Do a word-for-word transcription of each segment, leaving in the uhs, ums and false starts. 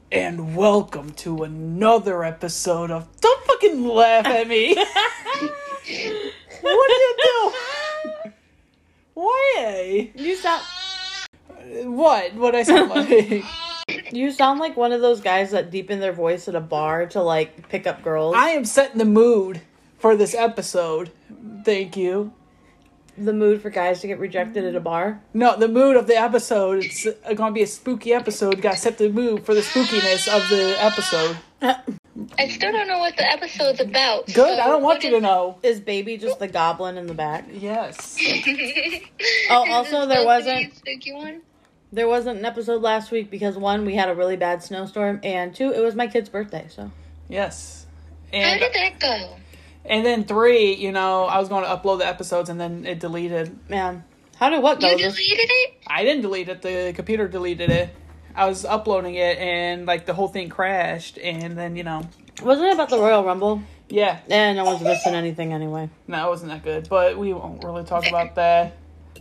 And welcome to another episode of Don't Fucking Laugh at Me. What did you do? Why? You sound... What? What I sound like? You sound like one of those guys that deepen their voice at a bar to, like, pick up girls. I am setting the mood for this episode. Thank you. The mood for guys to get rejected at a bar? No, the mood of the episode. It's going to be a spooky episode. Got to set the mood for the spookiness of the episode. I still don't know what the episode's about. Good, so I don't want what you is- to know. Is Baby just the goblin in the back? Yes. Oh, Is also this there supposed to be wasn't... a spooky one? There wasn't an episode last week because, one, we had a really bad snowstorm, and two, it was my kid's birthday, so... Yes. How And did that go? and then three, you know, I was going to upload the episodes and then it deleted. Man. How did what go? You Just- deleted it? I didn't delete it. The computer deleted it. I was uploading it and, like, the whole thing crashed. And then, you know, Wasn't it about the Royal Rumble? yeah. Eh, no one's missing anything anyway. No, it wasn't that good. But we won't really talk about that.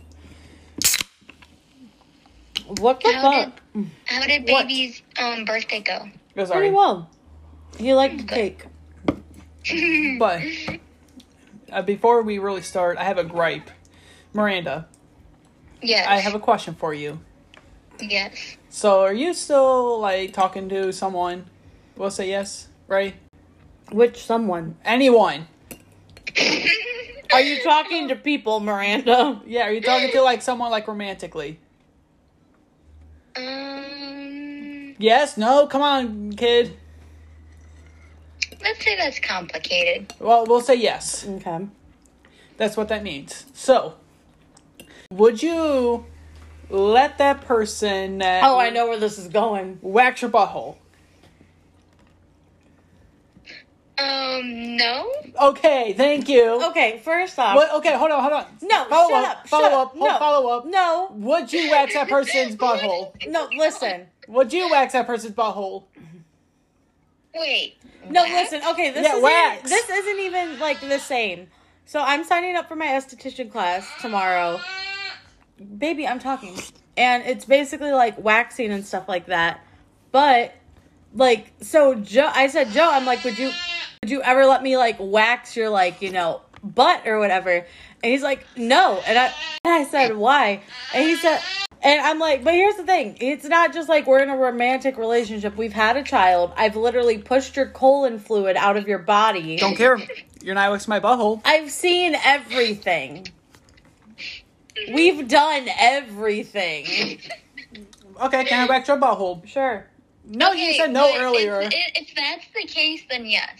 What the How fuck? did, how did What? baby's um, birthday go? It was Pretty alright. well. He liked cake. But uh, before we really start, I have a gripe. Miranda, Yes. I have a question for you. Yes. So, are you still, like, talking to someone? We'll say yes, right? Which someone? Anyone. Are you talking to people, Miranda? Yeah, are you talking to, like, someone, like, romantically? Um, Yes? No? Come on, kid. let's say that's complicated. Well, we'll say yes. Okay. That's what that means. So, would you let that person that Oh, I know where this is going. wax your butthole? Um, no? Okay, thank you. Okay, first off. What, okay, hold on, hold on. No, follow shut up, up. follow shut up, up. hold- No. follow up. No. Would you wax that person's butthole? No, listen. Would you wax that person's butthole? Wait. No, what? listen. Okay, this Yeah, isn't, wax. this isn't even, like, the same. So I'm signing up for my esthetician class tomorrow. Baby, I'm talking. And it's basically, like, waxing and stuff like that. But, like, so Joe, I said, Joe, I'm like, would you, would you ever let me, like, wax your, like, you know, butt or whatever? And he's like, no. And I, and I said, why? And he said, and I'm like, but here's the thing. It's not just like we're in a romantic relationship. We've had a child. I've literally pushed your colon fluid out of your body. Don't care. You're not waxing my butthole. I've seen everything. We've done everything. Okay, can I wax your butthole? Sure. No, you Okay, said no but earlier. If, if that's the case, then yes.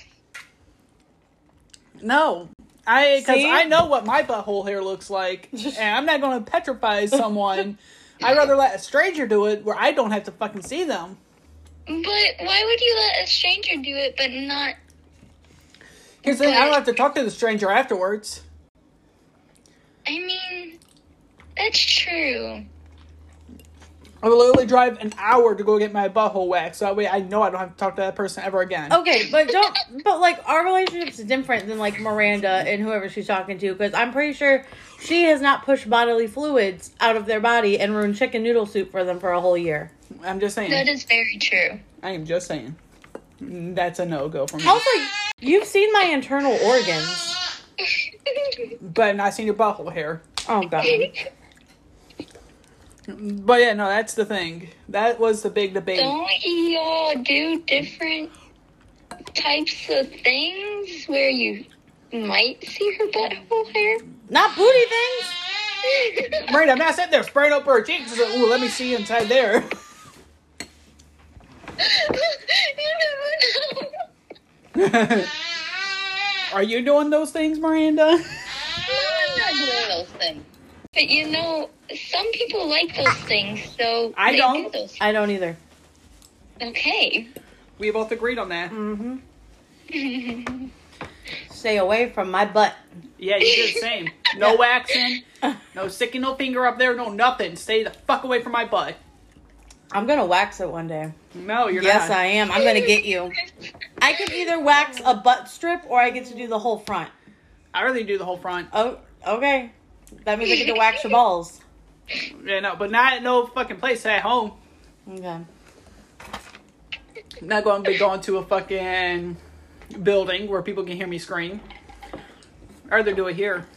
No. I, because See? I know what my butthole hair looks like, and I'm not going to petrify someone. I'd rather let a stranger do it where I don't have to fucking see them. But why would you let a stranger do it, but not... Here's the thing, I don't have to talk to the stranger afterwards. I mean, that's true. I will literally drive an hour to go get my butthole waxed, so that way I know I don't have to talk to that person ever again. Okay, but don't. But like our relationship's different than like Miranda and whoever she's talking to, because I'm pretty sure she has not pushed bodily fluids out of their body and ruined chicken noodle soup for them for a whole year. I'm just saying. That is very true. I am just saying. That's a no-go for me. Also, you've seen my internal organs. But I've not seen your butthole hair. Oh god. But yeah, no, that's the thing. That was the big debate. Don't y'all do different types of things where you might see her butthole hair? Not booty things. Miranda, I'm not sitting there spraying up her cheeks. It's like, ooh, let me see inside there. You never know. Are you doing those things, Miranda? No, I'm not doing those things. But you know, some people like those things, so I they don't. do those. I don't either. Okay. We both agreed on that. Mm-hmm. Stay away from my butt. Yeah, you did the same. No waxing, no sticking no finger up there, no nothing. Stay the fuck away from my butt. I'm gonna wax it one day. No, you're Yes, not. I am. I'm gonna get you. I can either wax a butt strip or I get to do the whole front. I'd rather do the whole front. Oh, okay. That means I get to wax your balls. Yeah, no, but not at no fucking place at home. Okay. I'm not going to be going to a fucking building where people can hear me scream. I'd rather do it here.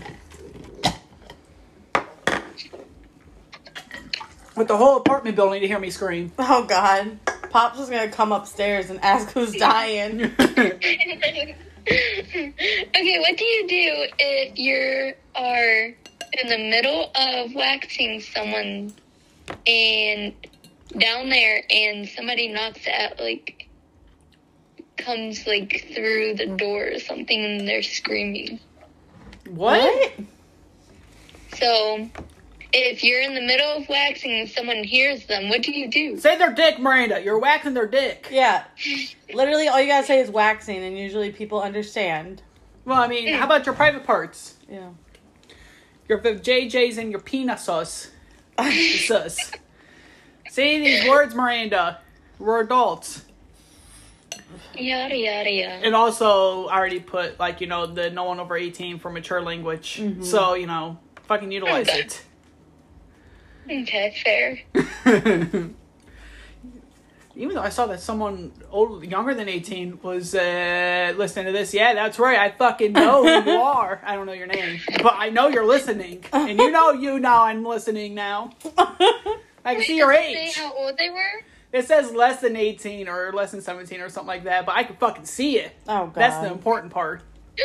With the whole apartment building to hear me scream. Oh, God. Pops is going to come upstairs and ask who's dying. Okay, what do you do if you are in the middle of waxing someone and down there and somebody knocks at, like, comes, like, through the door or something and they're screaming? What? What? So, if you're in the middle of waxing and someone hears them, what do you do? Say their dick, Miranda. You're waxing their dick. Yeah. Literally, all you gotta say is waxing, and usually people understand. Well, I mean, how about your private parts? Yeah. Your J J's and your peanut sauce. Sus. Say these words, Miranda. We're adults. Yada, yada, yada. And also, I already put, like, you know, the no one over eighteen for mature language. Mm-hmm. So, you know, fucking utilize Okay. it. Okay, fair. Even though I saw that someone old, younger than eighteen was uh, listening to this. Yeah, that's right. I fucking know who you are. I don't know your name. But I know you're listening. And you know you know I'm listening now. I can see your Does it age. say how old they were? It says less than eighteen or less than seventeen or something like that. But I can fucking see it. Oh, God. That's the important part.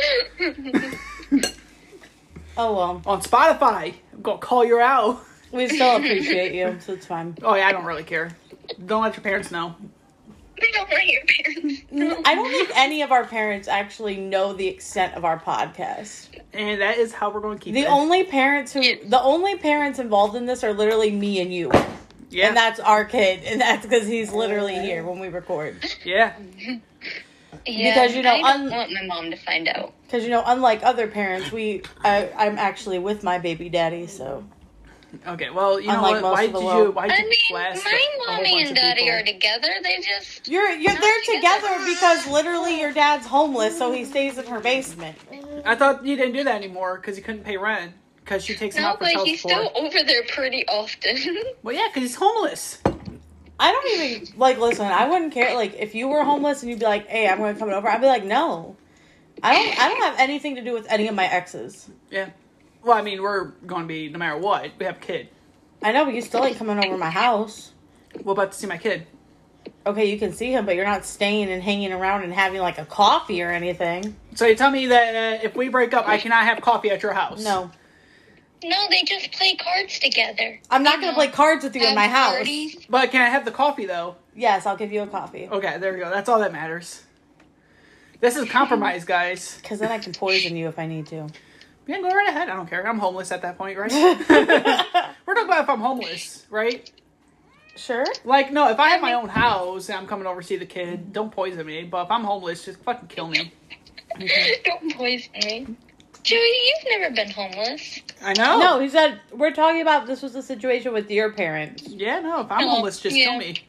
Oh, well. On Spotify, I'm going to call you out. We still appreciate you, so it's fine. Oh, yeah, I don't really care. Don't let your parents know. They don't want your parents. I don't think any of our parents actually know the extent of our podcast. And that is how we're going to keep The it. only parents who, the only parents involved in this are literally me and you. Yeah. And that's our kid, and that's because he's literally here when we record. Yeah. Yeah, Because, you know, I don't un- want my mom to find out. Because, you know, unlike other parents, we, I, I'm actually with my baby daddy, so. Okay, well, you Unlike know most what? Why of did the you, world. why I did you mean, blast my a, a whole mommy bunch and of daddy people? are together. They just... You're, you're, Not they're together. together because literally your dad's homeless, so he stays in her basement. I thought you didn't do that anymore because you couldn't pay rent because she takes him No, out for but child he's support. still over there pretty often. Well, yeah, because he's homeless. I don't even, like, listen, I wouldn't care, like, if you were homeless and you'd be like, hey, I'm going to come over, I'd be like, no. I don't, I don't have anything to do with any of my exes. Yeah. Well, I mean, we're going to be, no matter what, we have a kid. I know, but you still ain't coming over my house. What about to see my kid? Okay, you can see him, but you're not staying and hanging around and having, like, a coffee or anything. So you tell me that uh, if we break up, I cannot have coffee at your house? No. No, they just play cards together. I'm not going to play cards with you in my Have house. parties. But can I have the coffee, though? Yes, I'll give you a coffee. Okay, there we go. That's all that matters. This is compromise, guys. Because then I can poison you if I need to. Yeah, go right ahead. I don't care. I'm homeless at that point, right? We're talking about if I'm homeless, right? Sure. Like, no, if I have my own house and I'm coming over to see the kid, don't poison me. But if I'm homeless, just fucking kill me. Don't poison me. Joey, you've never been homeless. I know. No, he said, we're talking about this was the situation with your parents. Yeah, no, if I'm No, homeless, just yeah. kill me.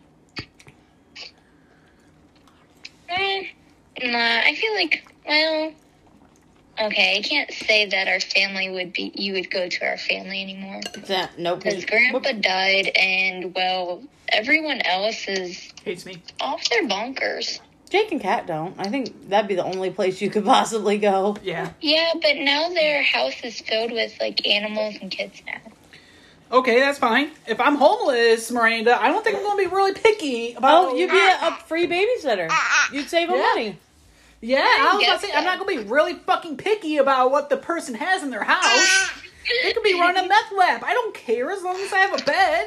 Mm, nah, I feel like, well, okay, I can't say that our family would be, you would go to our family anymore. Yeah, nope. Because Grandpa died, and, well, everyone else is Hates me. off their bonkers. Jake and Kat don't. I think that'd be the only place you could possibly go. Yeah. Yeah, but now their house is filled with, like, animals and kids now. Okay, that's fine. If I'm homeless, Miranda, I don't think I'm going to be really picky about... Oh, you'd be a, a free babysitter. You'd save them Yeah. money. Yeah, I was about guess to say, so. I'm not going to be really fucking picky about what the person has in their house. They could be running a meth lab. I don't care as long as I have a bed.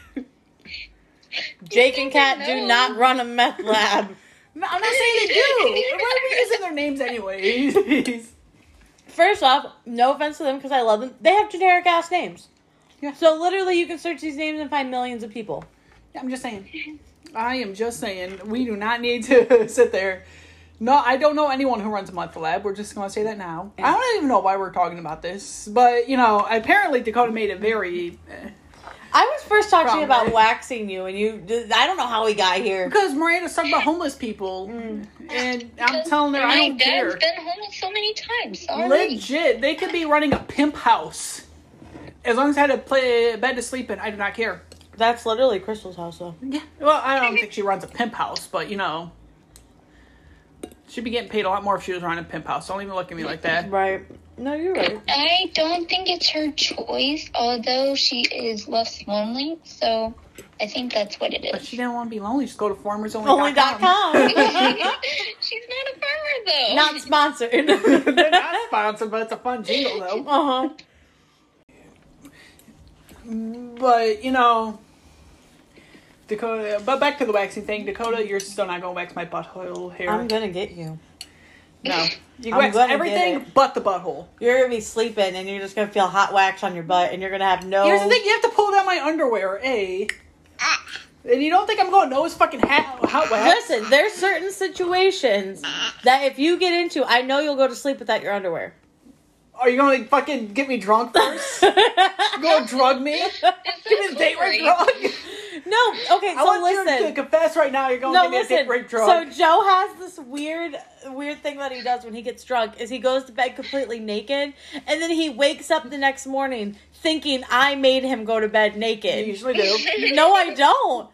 Jake and Kat do know. not run a meth lab. No, I'm not saying they do. Why are we using their names anyways? First off, no offense to them because I love them. They have generic ass names. Yeah. So literally you can search these names and find millions of people. I'm just saying. I am just saying. We do not need to sit there. No, I don't know anyone who runs a meth lab. We're just going to say that now. I don't even know why we're talking about this. But, you know, apparently Dakota made it very... eh, I was first talking Wrong, about right? waxing you and you, I don't know how we got here. because Miranda's talking about homeless people. And I'm telling her I My don't care. dad's been homeless so many times. Sorry. Legit, they could be running a pimp house. As long as I had a, play, a bed to sleep in, I do not care. That's literally Crystal's house, though. Yeah. Well, I don't think she runs a pimp house, but you know, she'd be getting paid a lot more if she was running a pimp house. Don't even look at me like that. Right. No, you're right. I don't think it's her choice, although she is less lonely, so I think that's what it But is. she didn't want to be lonely. Just go to farmers only. Only dot com. She's not a farmer, though. Not sponsored. They're not sponsored, but it's a fun jingle, though. Uh-huh. But, you know, Dakota, but back to the waxing thing. Dakota, you're still not going to wax my butthole hair. I'm gonna get you. No. You I'm wax gonna get everything it. but the butthole. You're gonna be sleeping and you're just gonna feel hot wax on your butt and you're gonna have no... Here's the thing, you have to pull down my underwear, A. And you don't think I'm going to nose fucking hot, hot wax? Listen, there's certain situations that if you get into, I know you'll go to sleep without your underwear. Are you going to fucking get me drunk first? You going to drug me? Give me a date rape drug? No, okay, I so want listen. you to confess right now you're going to No, give me a listen. date rape drug. So Joe has this weird, weird thing that he does when he gets drunk is he goes to bed completely naked, and then he wakes up the next morning thinking I made him go to bed You naked. usually do. No, I don't.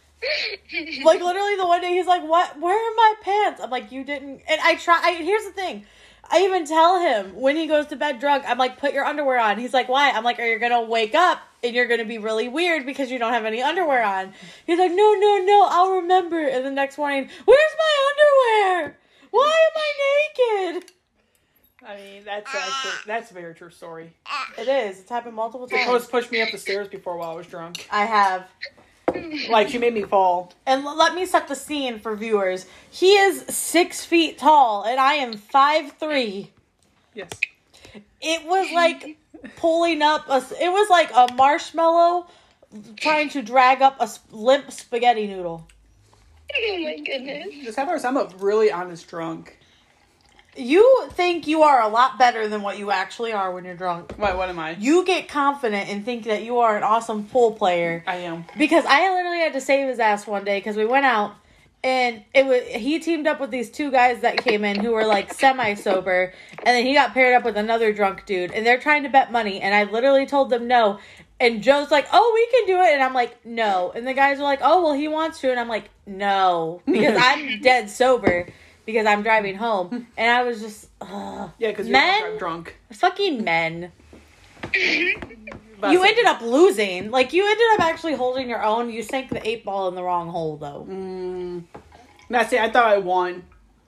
Like literally, the one day he's like, "What? Where are my pants?" I'm like, "You didn't." And I try. I, here's the thing. I even tell him when he goes to bed drunk, I'm like, "Put your underwear on." He's like, "Why?" I'm like, "Are you gonna wake up and you're gonna be really weird because you don't have any underwear on?" He's like, "No, no, no, I'll remember." And the next morning, "Where's my underwear? Why am I naked?" I mean, that's actually, that's a very true story. It is. It's happened multiple Dakota's times. pushed me up the stairs before while I was drunk. I have. Like, she made me fall. And l- let me set the scene for viewers. He is six feet tall, and I am five three. Yes. It was like pulling up a. It was like a marshmallow trying to drag up a sp- limp spaghetti noodle. Oh my goodness. This happens. I'm a really honest drunk. You think you are a lot better than what you actually are when you're drunk. What, what am I? You get confident and think that you are an awesome pool player. I am. Because I literally had to save his ass one day because we went out and it was he teamed up with these two guys that came in who were like semi-sober, and then he got paired up with another drunk dude, and they're trying to bet money, and I literally told them no. And Joe's like, "Oh, we can do it," and I'm like, "No." And the guys are like, "Oh, well, he wants to," and I'm like, "No," because I'm dead sober because I'm driving home, and I was just, ugh. Yeah, because you're Men? not drunk. Fucking men. But You I said- ended up losing. Like, you ended up actually holding your own. You sank the eight ball in the wrong hole, though. Mm, no, see, I thought I won.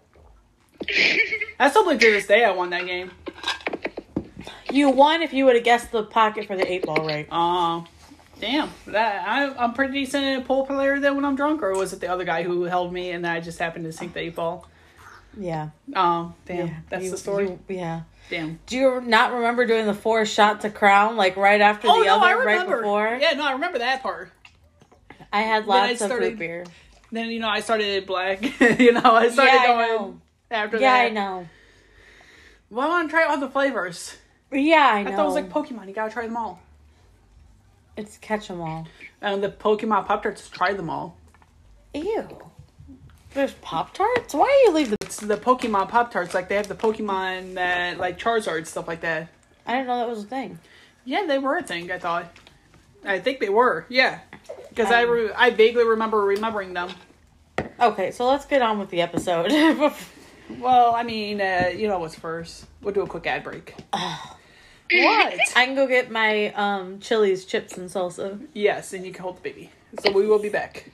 I still believe to this day I won that game. You won if you would have guessed the pocket for the eight ball right. Uh, damn. That, I, I'm pretty decent at a pool player then when I'm drunk, or was it the other guy who held me and I just happened to sink the eight ball? Yeah. Oh, damn. Yeah. That's You- the story? you- yeah. Damn. Do you not remember doing the four shot to crown, like, right after Oh, the no, other, I right remember. before? Yeah, no, I remember that part. I had Then I lots of started- root beer. Then, you know, I started black. you know, I started Yeah, I going know. after Yeah, that. I know. Well, I want to try all the flavors. Yeah, I I, know. thought it was like Pokemon. You gotta try them all. It's catch 'em all. And the Pokemon Pop-Tarts, try them all. Ew. There's Pop-Tarts? Why do you leave the... It's the Pokemon Pop-Tarts. Like, they have the Pokemon that, like, Charizard, stuff like that. I didn't know that was a thing. Yeah, they were a thing, I thought. I think they were, yeah. Because I, Um, re- I vaguely remember remembering them. Okay, so let's get on with the episode. Well, I mean, uh, you know what's first. We'll do a quick ad break. What? I can go get my um Chili's chips and salsa. Yes, and you can hold the baby. So we will be back.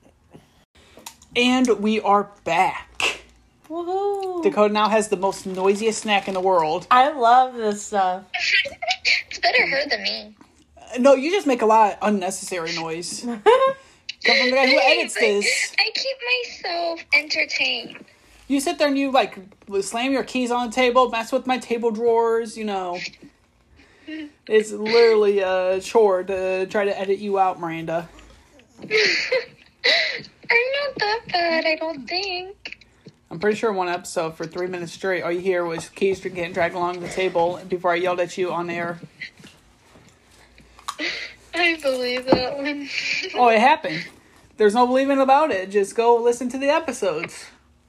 And we are back. Woohoo! Dakota now has the most noisiest snack in the world. I love this stuff. It's better her than me. Uh, No, you just make a lot of unnecessary noise. Come from the guy who edits But this. I keep myself entertained. You sit there and you, like, slam your keys on the table, mess with my table drawers, you know. It's literally a chore to try to edit you out, Miranda. I'm not that bad, I don't think. I'm pretty sure one episode for three minutes straight, all you hear was keys getting dragged along the table before I yelled at you on air. I believe that one. Oh, it happened. There's no believing about it. Just go listen to the episodes.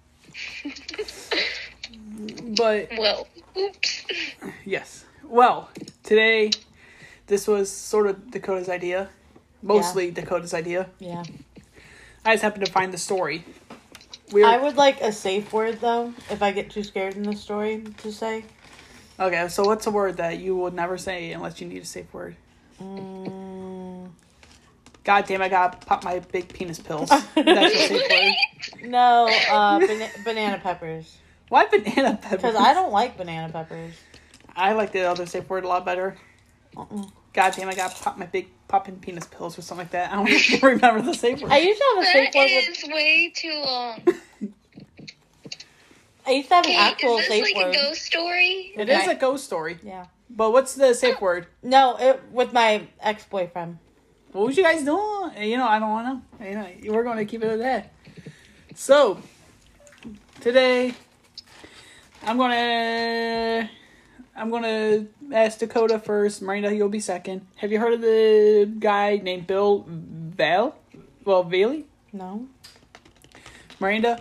But, Well, oops. yes. Well, today, this was sort of Dakota's idea. Mostly Dakota's idea. Yeah. I just happened to find the story. We were... I would like a safe word, though, if I get too scared in the story to say. Okay, so what's a word that you would never say unless you need a safe word? Mm. God damn, I gotta pop my big penis pills. That's a safe word. No, uh, bana- banana peppers. Why banana peppers? Because I don't like banana peppers. I like the other safe word a lot better. Uh-uh. God damn, I gotta pop my big popping penis pills or something like that. I don't even remember the safe word. I used to have a safe That word is with... way too long. I used to have an Okay, actual is this safe like word. a ghost story? It Okay. is a ghost story. Yeah. But what's the safe word? No, it with my ex-boyfriend. What was you guys doing? You know, I don't want to. You know, we're going to keep it at that. So, today, I'm going to... I'm going to ask Dakota first. Miranda, you'll be second. Have you heard of the guy named Bill Val? Well, Bailey? No. What? Miranda?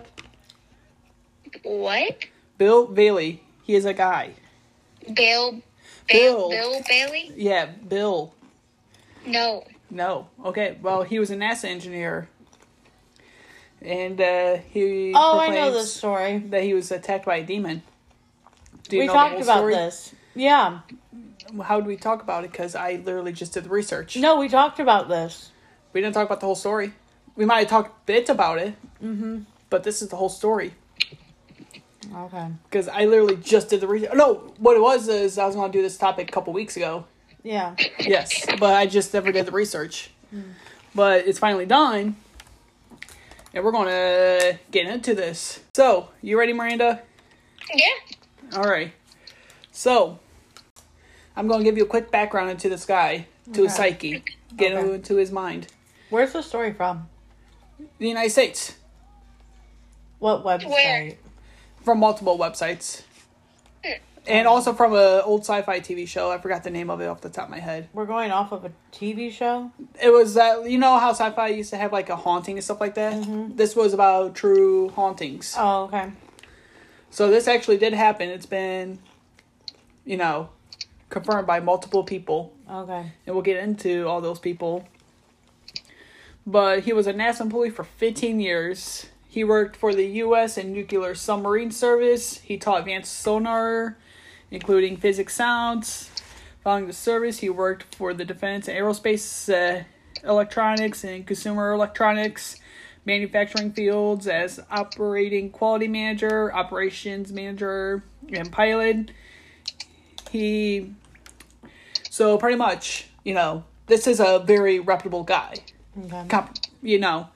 Bill Bailey. He is a guy. Bill. Bill. Bill. Bill Bailey? Yeah, Bill. No. No. Okay, well, he was a NASA engineer. And uh, he Oh, I know proclaims this story. that he was attacked by a demon. Do you We know the talked whole about story? this. Yeah. How did we talk about it? Because I literally just did the research. No, we talked about this. We didn't talk about the whole story. We might have talked bits about it, Mm-hmm. but this is the whole story. Okay. Because I literally just did the research. No, what it was is I was going to do this topic a couple weeks ago. Yeah. Yes, but I just never did the research. Mm. But it's finally done. And we're going to get into this. So, you ready, Miranda? Yeah. All right. So, I'm going to give you a quick background into this guy, to his Okay. psyche, get Okay. into his mind. Where's the story from? The United States, What website? Where? from multiple websites, and also from an old sci-fi T V show. I forgot the name of it off the top of my head. We're going off of a T V show? It was that, you know how sci-fi used to have like a haunting and stuff like that. Mhm. This was about true hauntings. Oh, okay. So this actually did happen. It's been, you know, confirmed by multiple people. Okay. And we'll get into all those people. But he was a NASA employee for fifteen years. He worked for the U S and Nuclear Submarine Service. He taught advanced sonar, including physics sounds. Following the service, he worked for the defense and aerospace, uh, electronics, and consumer electronics manufacturing fields as operating quality manager, operations manager, and pilot. He... So, pretty much, you know, this is a very reputable guy. Okay. Comp- you know.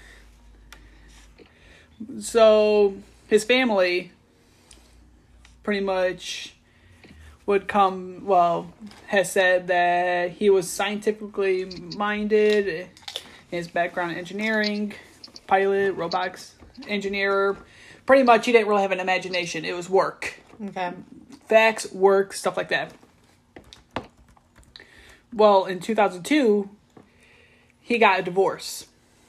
So, his family pretty much would come, well, has said that he was scientifically minded, his background in engineering, pilot, robotics engineer. Pretty much, he didn't really have an imagination. It was work. Okay. Facts, work, stuff like that. Well, in two thousand two, he got a divorce.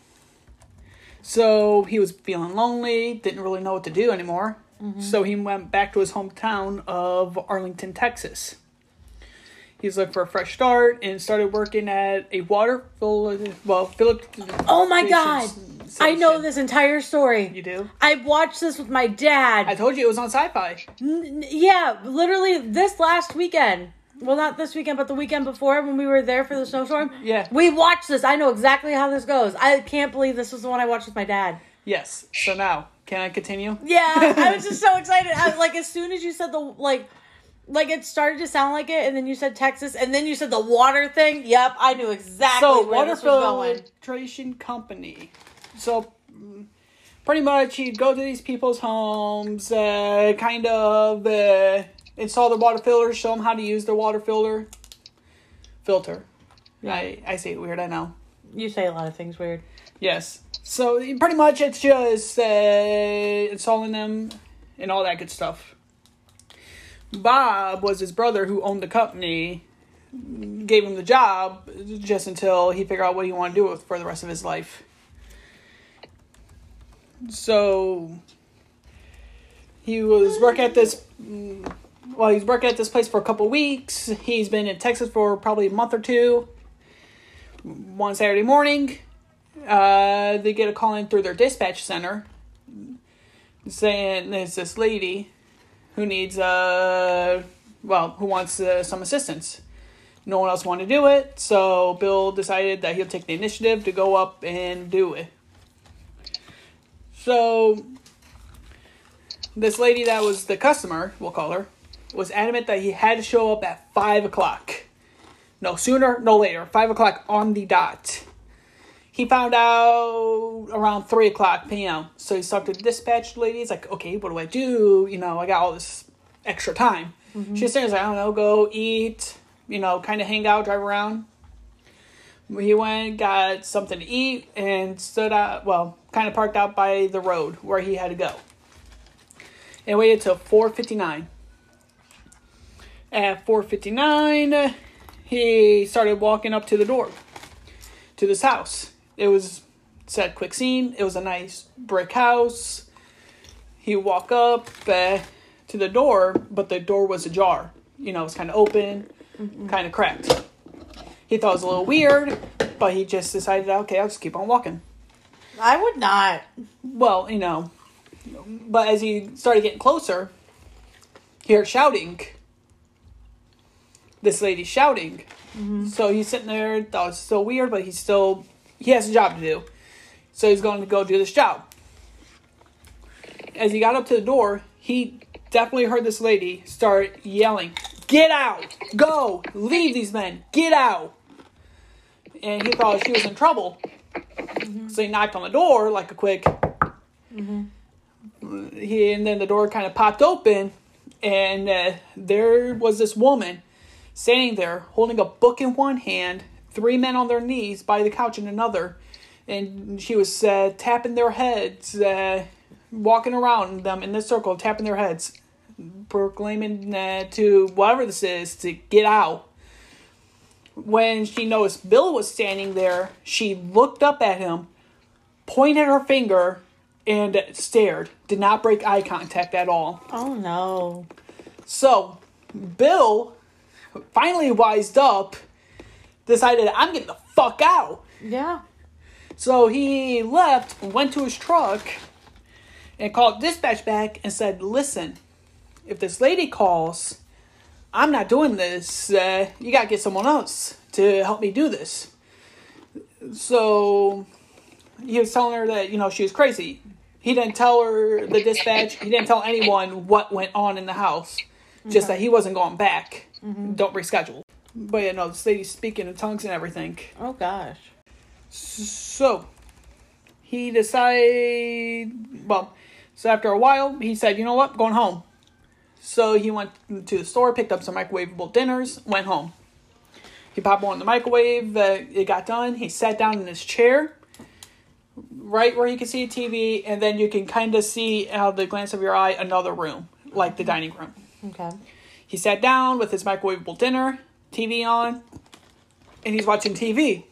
So he was feeling lonely, didn't really know what to do anymore. Mm-hmm. So he went back to his hometown of Arlington, Texas. He's looking for a fresh start and started working at a water fil- well, Philip. Oh my god! I know this entire story. You do? I watched this with my dad. I told you it was on Sci-Fi. N- yeah, literally this last weekend. Well, not this weekend, but the weekend before when we were there for the snowstorm. Yeah. We watched this. I know exactly how this goes. I can't believe this was the one I watched with my dad. Yes. So now, can I continue? Yeah, I was just so excited. I, like, as soon as you said the, like, like it started to sound like it, and then you said Texas, and then you said the water thing. Yep, I knew exactly So, where water this was going. filtration company. So, mm, pretty much, he'd go to these people's homes, uh, kind of uh, install the water filter, show them how to use their water filter. Filter. Yeah. I, I say it weird, I know. You say a lot of things weird. Yes. So, pretty much, it's just uh, installing them and all that good stuff. Bob was his brother who owned the company, gave him the job just until he figured out what he wanted to do with for the rest of his life. So he was working at this well he was working at this place for a couple weeks. He's been in Texas for probably a month or two. one Saturday morning, uh, they get a call in through their dispatch center saying there's this lady who needs, uh, well, who wants uh, some assistance. No one else wanted to do it, so Bill decided that he'll take the initiative to go up and do it. So, this lady that was the customer, we'll call her, was adamant that he had to show up at five o'clock. No sooner, no later. five o'clock on the dot. He found out around three o'clock p.m. So he talked to the dispatch lady. He's like, okay, what do I do? You know, I got all this extra time. Mm-hmm. She's saying, like, I don't know, go eat, you know, kind of hang out, drive around. He went, got something to eat, and stood out, well, kind of parked out by the road where he had to go. And waited till four fifty-nine. At four fifty-nine, he started walking up to the door to this house. It was, said quick scene. It was a nice brick house. He walked up uh, to the door, but the door was ajar. You know, it was kind of open, mm-hmm. kind of cracked. He thought it was a little weird, but he just decided, okay, I'll just keep on walking. I would not. Well, you know, but as he started getting closer, he heard shouting. This lady shouting. Mm-hmm. So he's sitting there, thought it was so weird, but he's still, he has a job to do. So he's going to go do this job. As he got up to the door, he definitely heard this lady start yelling, get out, go, leave these men, get out. And he thought she was in trouble. Mm-hmm. So he knocked on the door like a quick, mm-hmm. he, and then the door kind of popped open, and uh, there was this woman standing there, holding a book in one hand, three men on their knees by the couch in another. And she was uh, tapping their heads, uh, walking around them in this circle, tapping their heads, proclaiming uh, to whatever this is to get out. When she noticed Bill was standing there, she looked up at him, pointed her finger, and stared. Did not break eye contact at all. Oh, no. So, Bill finally wised up, decided, I'm getting the fuck out. Yeah. So he left, went to his truck, and called dispatch back and said, listen, if this lady calls, I'm not doing this. Uh, you gotta get someone else to help me do this. So he was telling her that, you know, she was crazy. He didn't tell her, the dispatch, he didn't tell anyone what went on in the house. Just okay. That he wasn't going back. Mm-hmm. Don't reschedule. But yeah, no, this lady's speaking in tongues and everything. Oh, gosh. So, he decided, well, so after a while, he said, you know what, I'm going home. So he went to the store, picked up some microwavable dinners, went home. He popped one in the microwave, uh, it got done, he sat down in his chair, right where he could see a T V, and then you can kind of see out of the glance of your eye another room, like the dining room. Okay. He sat down with his microwavable dinner, T V on, and he's watching T V.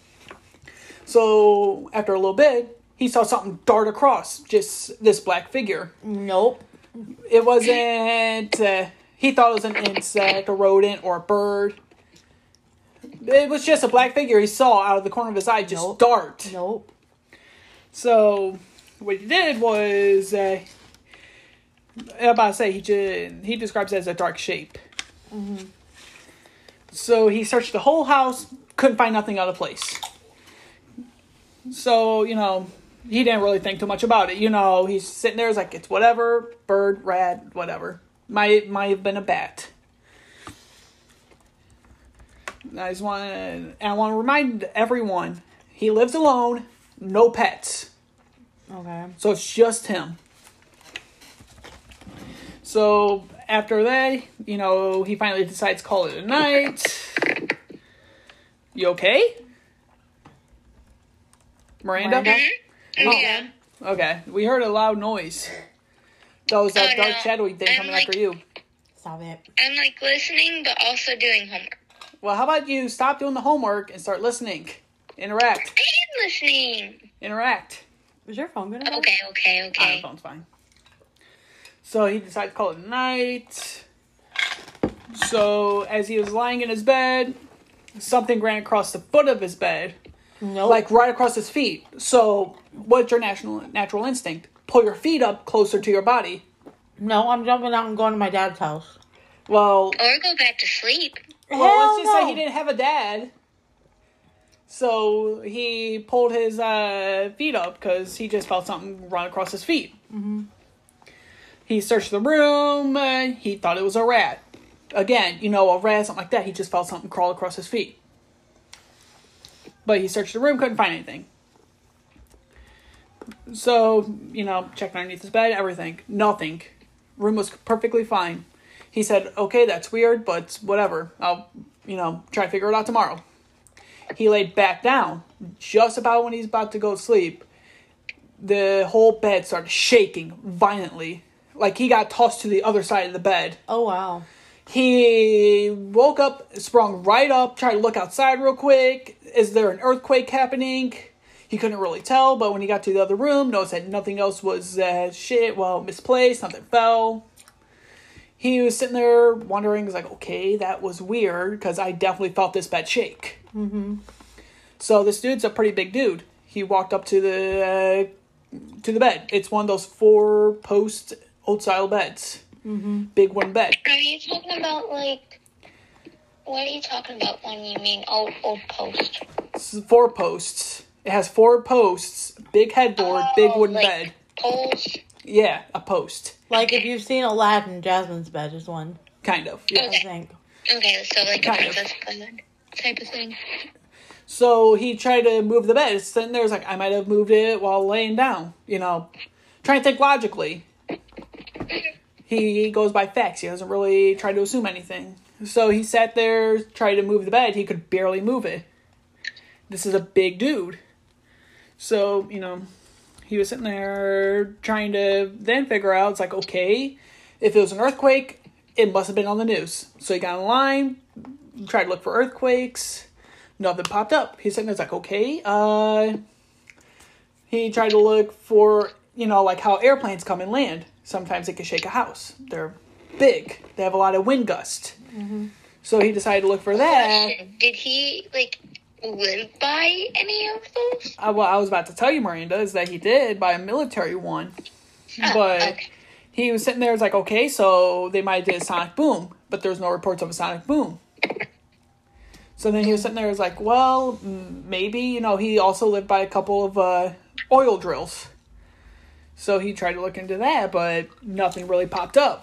So, after a little bit, he saw something dart across, just this black figure. Nope. It wasn't, uh, he thought it was an insect, a rodent, or a bird. It was just a black figure he saw out of the corner of his eye just nope. dart. Nope. So, what he did was, uh, I'm about to say, he, just, he describes it as a dark shape. Mm-hmm. So, he searched the whole house, couldn't find nothing out of place. So, you know, he didn't really think too much about it. You know, he's sitting there, he's like, it's whatever, bird, rat, whatever. Might might have been a bat. I just want to, I want to remind everyone, he lives alone, no pets. Okay. So it's just him. So after that, you know, he finally decides to call it a night. You okay? Miranda? Miranda? Oh. Yeah. Okay. We heard a loud noise. That was that oh, dark no. shadowy thing I'm coming like, after you. Stop it. I'm like listening, but also doing homework. Well, how about you stop doing the homework and start listening? Interact. I am listening. Interact. Is your phone gonna? Okay, okay, okay. Ah, the phone's fine. So he decided to call it a night. So as he was lying in his bed, something ran across the foot of his bed, Nope. Like right across his feet. So, what's your natural natural instinct? Pull your feet up closer to your body. No, I'm jumping out and going to my dad's house. Well, Or go back to sleep. well Hell let's just no. say he didn't have a dad. So, he pulled his uh, feet up because he just felt something run across his feet. Mm-hmm. He searched the room. Uh, he thought it was a rat. Again, you know, a rat, something like that. He just felt something crawl across his feet. But he searched the room, couldn't find anything. So, you know, checked underneath his bed, everything. Nothing. Room was perfectly fine. He said, okay, that's weird, but whatever. I'll, you know, try to figure it out tomorrow. He laid back down. Just about when he's about to go to sleep, the whole bed started shaking violently. Like he got tossed to the other side of the bed. Oh, wow. He woke up, sprung right up, tried to look outside real quick. Is there an earthquake happening? He couldn't really tell, but when he got to the other room, noticed that nothing else was uh, shit, well, misplaced, something fell. He was sitting there wondering, he's like, okay, that was weird, because I definitely felt this bed shake. Mm-hmm. So this dude's a pretty big dude. He walked up to the uh, to the bed. It's one of those four-post old-style beds. Mm-hmm. Big wooden bed. Are you talking about, like, what are you talking about when you mean old, old post? It's four posts. It has four posts, big headboard, big wooden like bed. Poles? Yeah, a post. Like if you've seen Aladdin, Jasmine's bed is one, Kind of. Yeah. I think. Okay, so like a Kind of. princess bed type of thing. So he tried to move the bed. It's sitting there, it's like, I might have moved it while laying down. You know, trying to think logically. He goes by facts. He doesn't really try to assume anything. So he sat there, tried to move the bed. He could barely move it. This is a big dude. So, you know, he was sitting there trying to then figure out, it's like, okay, if it was an earthquake, it must have been on the news. So he got online, tried to look for earthquakes. Nothing popped up. He's sitting there, it's like, okay. Uh, he tried to look for, you know, like how airplanes come and land. Sometimes they can shake a house. They're big. They have a lot of wind gust. Mm-hmm. So he decided to look for that. Question, did he, like, live by any of those? Uh, well, I was about to tell you, Miranda, is that he did buy a military one. Oh, But okay. he was sitting there, it's like, okay, so they might have did a sonic boom. But there's no reports of a sonic boom. So then he was sitting there, it's like, well, mm, maybe, you know, he also lived by a couple of uh, oil drills. So he tried to look into that, but nothing really popped up.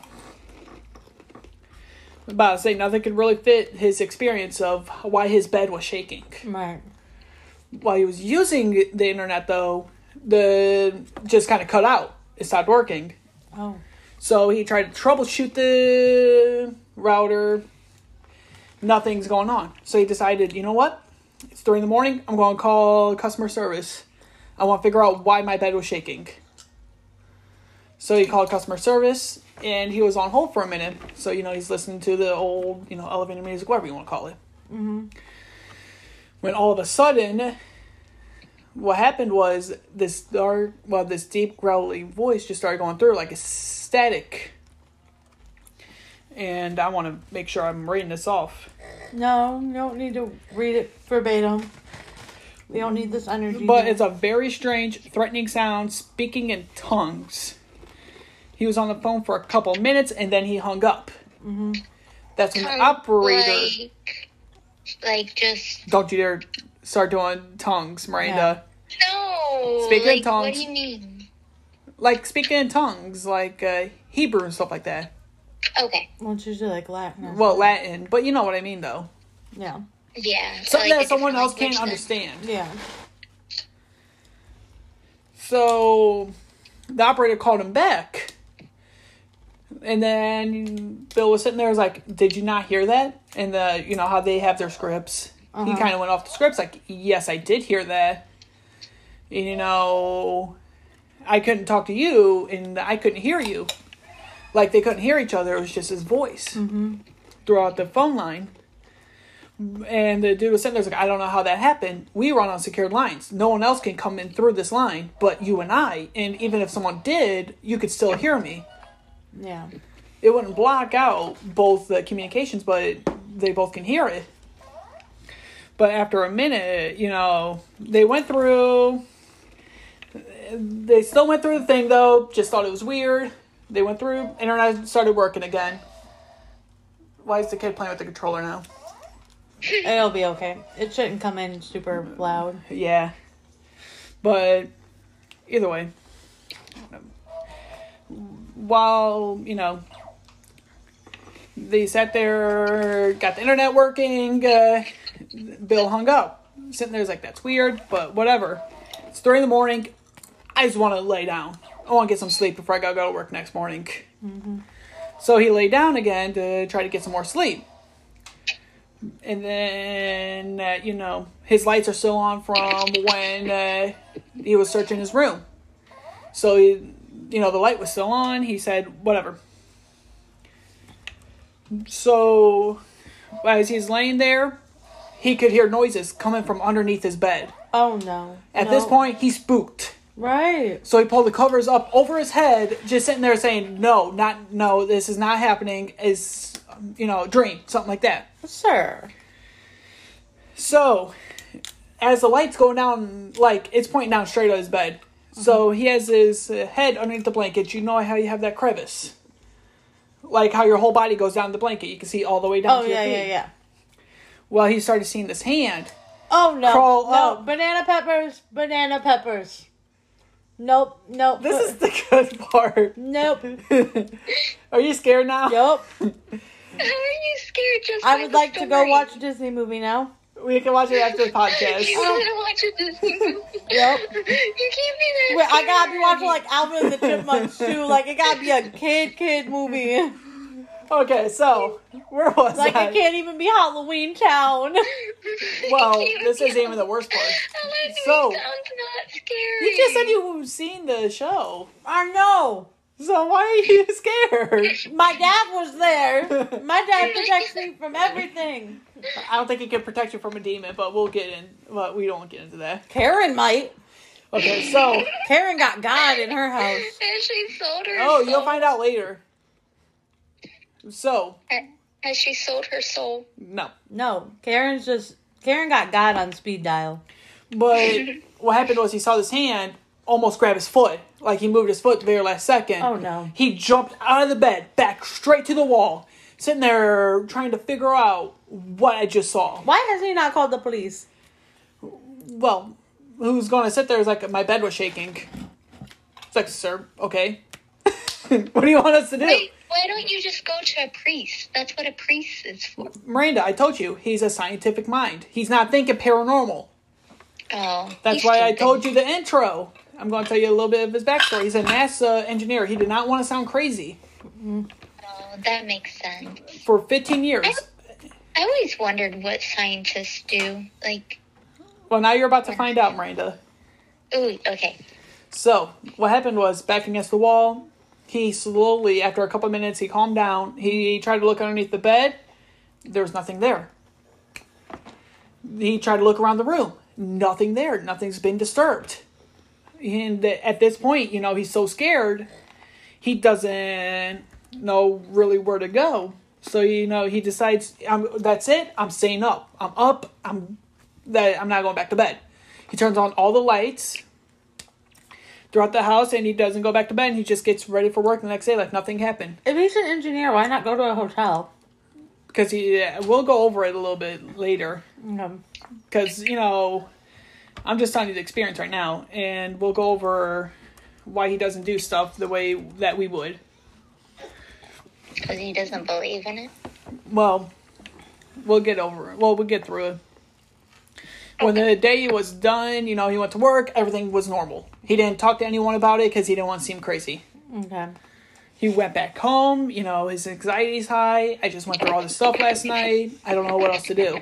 I'm about to say, nothing could really fit his experience of why his bed was shaking. Right. While he was using the internet, though, the just kind of cut out. It stopped working. Oh. So he tried to troubleshoot the router. Nothing's going on. So he decided, you know what? It's three in the morning. I'm going to call customer service. I want to figure out why my bed was shaking. So he called customer service, and he was on hold for a minute. So, you know, he's listening to the old, you know, elevator music, whatever you want to call it. Mm-hmm. When all of a sudden, what happened was this dark, well, this deep, growly voice just started going through like a static. And I want to make sure I'm reading this off. No, you don't need to read it verbatim. We don't need this energy. But here. it's a very strange, threatening sound, speaking in tongues. He was on the phone for a couple minutes, and then he hung up. Mm-hmm. That's when the Tongue, operator... Like, like just... Don't you dare start doing tongues, Miranda. No! Speak in like, tongues. What do you mean? Like, speaking in tongues, like uh, Hebrew and stuff like that. Okay. Well, it's usually like Latin. or Well, something. Latin, but you know what I mean, though. Yeah. Yeah. Something like that a someone different else can't language then. understand. Yeah. So, the operator called him back. And then Bill was sitting there, was like, did you not hear that? And the, you know, how they have their scripts. Uh-huh. He kind of went off the scripts, like, yes, I did hear that. And, you know, I couldn't talk to you, and I couldn't hear you. Like, they couldn't hear each other. It was just his voice Mm-hmm. throughout the phone line. And the dude was sitting there, was like, I don't know how that happened. We run on secured lines. No one else can come in through this line but you and I. And even if someone did, you could still hear me. Yeah. It wouldn't block out both the communications, but they both can hear it. But after a minute, you know, they went through. They still went through the thing, though. Just thought it was weird. They went through. Internet started working again. Why is the kid playing with the controller now? It'll be okay. It shouldn't come in super loud. Yeah. But either way. While, you know, they sat there, got the internet working, uh, Bill hung up. Sitting there, he's like, that's weird, but whatever. It's three in the morning. I just want to lay down. I want to get some sleep before I gotta go to work next morning. Mm-hmm. So he lay down again to try to get some more sleep. And then, uh, you know, his lights are still on from when uh, he was searching his room. So, he, you know, the light was still on. He said, whatever. So, as he's laying there, he could hear noises coming from underneath his bed. Oh, no. At no. this point, he's spooked. Right. So he pulled the covers up over his head, just sitting there saying, no, not, no, this is not happening. It's, you know, a dream, something like that. Sure. So, as the light's going down, like, it's pointing down straight at his bed. Mm-hmm. So he has his uh, head underneath the blanket. You know how you have that crevice? Like how your whole body goes down the blanket. You can see all the way down oh, to your yeah, feet. yeah, yeah. Well, he started seeing this hand. Oh, no. Crawl no. up. Banana peppers. Banana peppers. Nope. Nope. This is the good part. Nope. Are you scared now? Yup. How are you scared? Just I by would the like to go story? watch a Disney movie now. We can watch it after the podcast. You want to watch a Disney movie? Yep. You can't be that Wait, I gotta be scared. watching like Alvin and the Chipmunks too. Like it gotta be a kid kid movie. Okay, so where was Like I? it can't even be Halloween Town. Well, You this can't. isn't even the worst part. Halloween So- sounds not scary. You just said you've seen the show. I know. So why are you scared? My dad was there. My dad protects me from everything. I don't think it can protect you from a demon, but we'll get in. Well, we don't get into that. Karen might. Okay, so Karen got God in her house. And she sold her oh, soul. you'll find out later. So Has she sold her soul? no, No, Karen's just Karen got God on speed dial. but what happened was he saw this hand almost grab his foot, like he moved his foot the very last second. Oh no. He jumped out of the bed, back straight to the wall, sitting there trying to figure out what I just saw. Why has he not called the police? Well, who's going to sit there is like, my bed was shaking. It's like, sir, okay. What do you want us to do? Wait, why don't you just go to a priest? That's what a priest is for. Miranda, I told you, he's a scientific mind. He's not thinking paranormal. Oh, That's he's why I stupid. told you the intro. I'm going to tell you a little bit of his backstory. He's a NASA engineer. He did not want to sound crazy. Oh, that makes sense. For fifteen years. I always wondered what scientists do. Like, Well, now you're about to find out, Miranda. ooh, okay. So, what happened was, back against the wall, he slowly, after a couple minutes, he calmed down. He tried to look underneath the bed. There was nothing there. He tried to look around the room. Nothing there. Nothing's been disturbed. And at this point, you know, he's so scared, he doesn't know really where to go. So, you know, he decides, I'm, that's it. I'm staying up. I'm up. I'm that I'm not going back to bed. He turns on all the lights throughout the house, and he doesn't go back to bed. And he just gets ready for work the next day like nothing happened. If he's an engineer, why not go to a hotel? Because he, yeah, we'll go over it a little bit later. Okay. Because, you know, I'm just telling you the experience right now. And we'll go over why he doesn't do stuff the way that we would. Because he doesn't believe in it. Well, we'll get over it. Well, we'll get through it. When the day was done, you know, he went to work, everything was normal. He didn't talk to anyone about it because he didn't want to seem crazy. Okay. He went back home, you know, his anxiety's high. I just went through all this stuff last night. I don't know what else to do.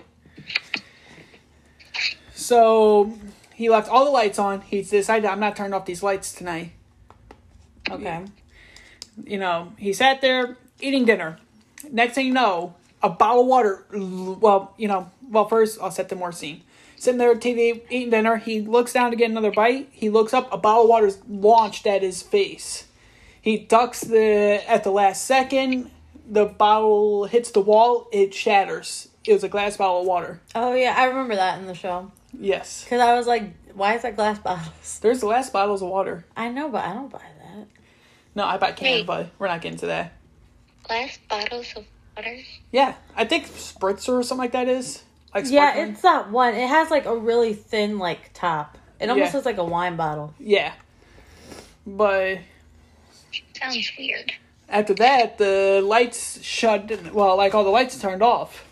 So, he left all the lights on. He decided, I'm not turning off these lights tonight. Okay. You know, he sat there eating dinner. Next thing you know, a bottle of water, well, you know, well, first, I'll set the more scene. Sitting there at T V, eating dinner, he looks down to get another bite. He looks up, a bottle of water's launched at his face. He ducks the at the last second. The bottle hits the wall. It shatters. It was a glass bottle of water. Oh, yeah. I remember that in the show. Yes. Because I was like, why is that glass bottles? There's glass bottles of water. I know, but I don't buy that. No, I buy canned, Wait. but we're not getting to that. Glass bottles of water? Yeah, I think Spritzer or something like that is. Like Yeah, sparkling. it's that one. It has like a really thin like top. It almost Yeah. looks like a wine bottle. Yeah. But Sounds weird. after that, the lights shut. Well, like all the lights turned off.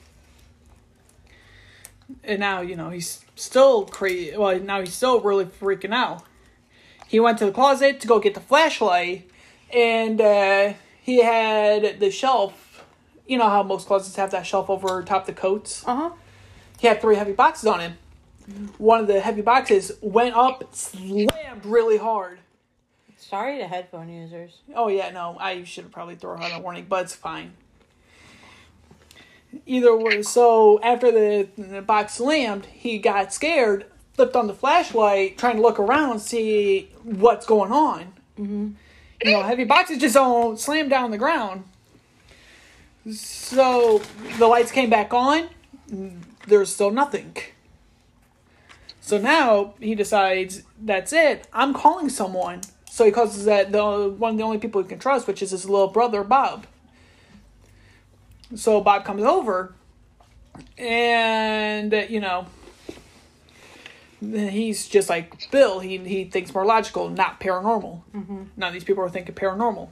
And now, you know, he's still crazy. Well, now he's still really freaking out. He went to the closet to go get the flashlight, and uh, he had the shelf. You know how most closets have that shelf over top the coats? Uh huh. He had three heavy boxes on him. One of the heavy boxes went up, slammed really hard. Sorry to headphone users. Oh, yeah, no, I should have probably thrown out a warning, but it's fine. Either way, so after the, the box slammed, he got scared, flipped on the flashlight, trying to look around, see what's going on. Mm-hmm. You know, heavy boxes just don't slam down the ground. So the lights came back on. There's still nothing. So now he decides, that's it. I'm calling someone. So he calls that the one of the only people he can trust, which is his little brother, Bob. So Bob comes over, and, you know, he's just like Bill. He he thinks more logical, not paranormal. Mm-hmm. Now these people are thinking paranormal.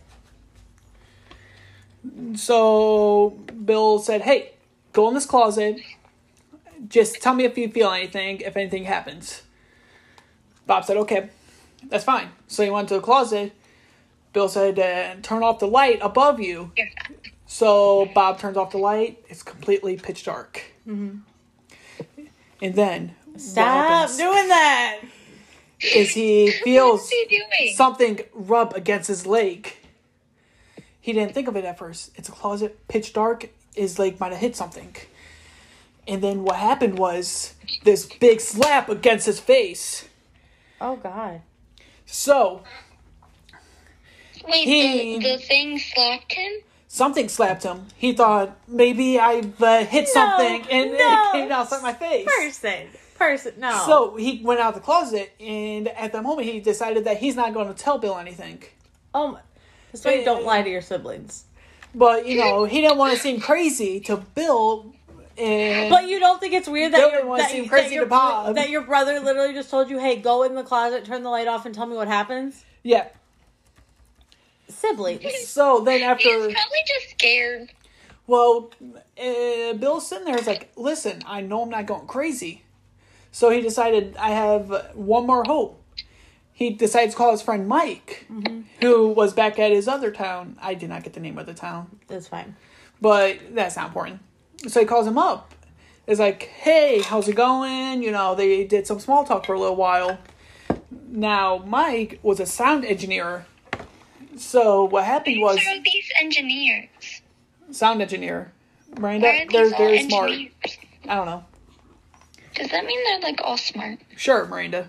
So Bill said, hey, go in this closet. Just tell me if you feel anything, if anything happens. Bob said, okay, that's fine. So he went to the closet. Bill said, uh, turn off the light above you. So Bob turns off the light. It's completely pitch dark. Mm-hmm. And then Stop doing that. is he feels What's he doing? something rub against his leg. He didn't think of it at first. It's a closet, pitch dark. His leg might have hit something. And then what happened was this big slap against his face. Oh, God. So Wait, He- the, the thing slapped him? something slapped him. He thought, maybe I've uh, hit No, something and no. it came outside my face. Person. Person. No. So he went out of the closet, and at that moment he decided that he's not going to tell Bill anything. Oh, my. That's why you don't lie to your siblings. But, you know, he didn't want to seem crazy to Bill. And But you don't think it's weird that, Bill your, didn't want to that, seem that crazy your, to Bob. that your brother literally just told you, hey, go in the closet, turn the light off, and tell me what happens? Yeah. Siblings. So then He's after, probably just scared. well, uh, Bill's sitting there, he's like, listen, I know I'm not going crazy. So he decided, I have one more hope. He decides to call his friend Mike, mm-hmm. who was back at his other town. I did not get the name of the town. That's fine. But that's not important. So he calls him up. It's like, hey, how's it going? You know, they did some small talk for a little while. Now, Mike was a sound engineer. So what happened was... These are these engineers. Sound engineer. Miranda, Why are they're these all very smart. engineers? I don't know. Does that mean they're like all smart? Sure, Miranda.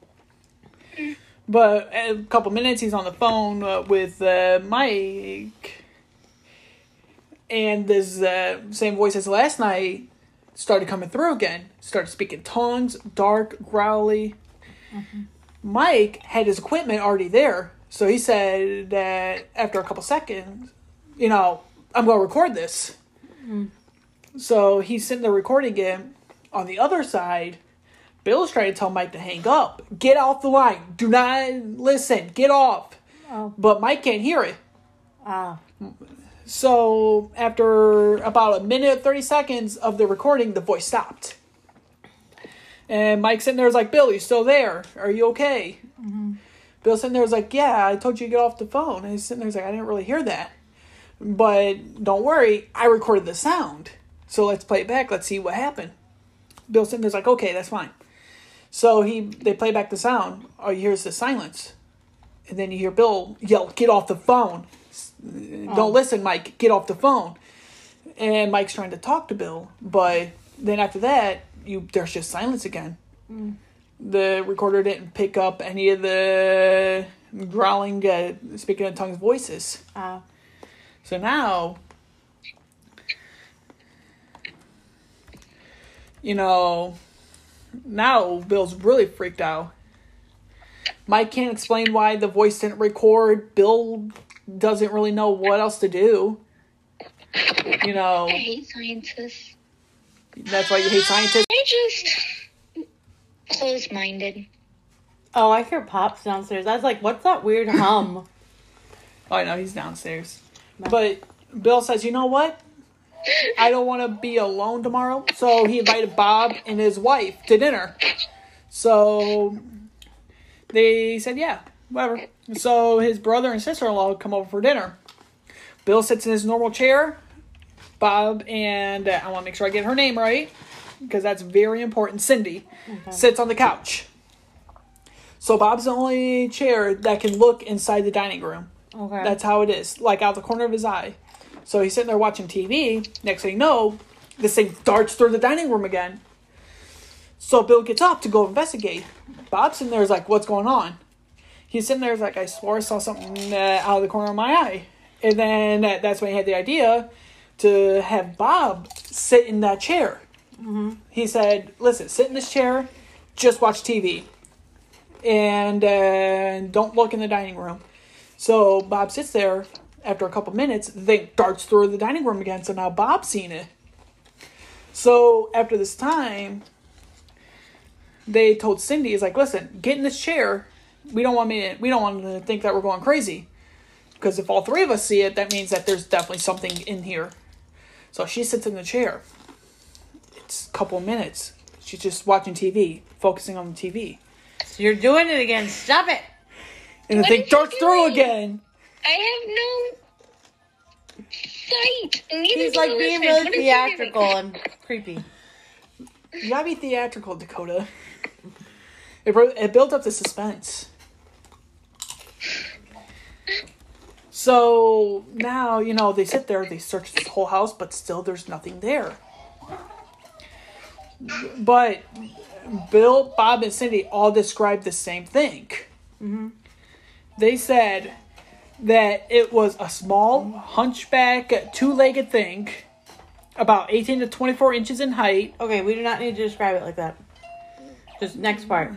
But a couple minutes, he's on the phone uh, with uh, Mike. And this uh, same voice as last night started coming through again. Started speaking tongues, dark, growly. Mm-hmm. Mike had his equipment already there. So he said that after a couple seconds, you know, I'm going to record this. Mm. So he's sitting there recording it. On the other side, Bill's trying to tell Mike to hang up. Get off the line. Do not listen. Get off. Oh. But Mike can't hear it. Ah. So after about a minute, thirty seconds of the recording, the voice stopped. And Mike's sitting there is like, Bill, you still there? Are you okay? Mm-hmm. Bill's sitting there is like, yeah, I told you to get off the phone. And he's sitting there is like, I didn't really hear that. But don't worry, I recorded the sound. So let's play it back. Let's see what happened. Bill's sitting there's like, okay, that's fine. So he they play back the sound. All you hear is the silence. And then you hear Bill yell, get off the phone. Oh. Don't listen, Mike. Get off the phone. And Mike's trying to talk to Bill. But then after that, you there's just silence again. Mm. The recorder didn't pick up any of the growling, uh, speaking in tongues voices. Uh. So now... you know, now Bill's really freaked out. Mike can't explain why the voice didn't record. Bill doesn't really know what else to do. You know. I hate scientists. That's why you hate scientists? I just close-minded. Oh, I hear Pops downstairs. I was like, what's that weird hum? Oh, I know, he's downstairs. But Bill says, you know what? I don't want to be alone tomorrow. So he invited Bob and his wife to dinner. So they said, yeah, whatever. So his brother and sister-in-law come over for dinner. Bill sits in his normal chair. Bob and, uh, I want to make sure I get her name right, because that's very important, Cindy, okay. sits on the couch. So Bob's the only chair that can look inside the dining room. Okay. That's how it is, like out the corner of his eye. So he's sitting there watching T V. Next thing you know, this thing darts through the dining room again. So Bill gets up to go investigate. Bob's sitting there is like, what's going on? He's sitting there is like, I swore I saw something uh, out of the corner of my eye. And then uh, that's when he had the idea to have Bob sit in that chair. Mm-hmm. He said, listen, sit in this chair, just watch T V. And uh, don't look in the dining room. So Bob sits there. After a couple minutes, the thing darts through the dining room again. So now Bob's seen it. So after this time, they told Cindy, "Is like, listen, get in this chair. We don't want me. To, we don't want them to think that we're going crazy. Because if all three of us see it, that means that there's definitely something in here." So she sits in the chair. It's a couple of minutes. She's just watching T V, focusing on the T V. So you're doing it again. Stop it. And the What thing is he darts through doing? again. I have no sight. Neither He's do like the being listeners. really What is he theatrical doing? and creepy. You gotta be theatrical, Dakota. It, bro- it built up the suspense. So now, you know, they sit there, they search this whole house, but still there's nothing there. But Bill, Bob, and Cindy all described the same thing. Mm-hmm. They said that it was a small, hunchback, two-legged thing, about eighteen to twenty-four inches in height. Okay, we do not need to describe it like that. Just next part.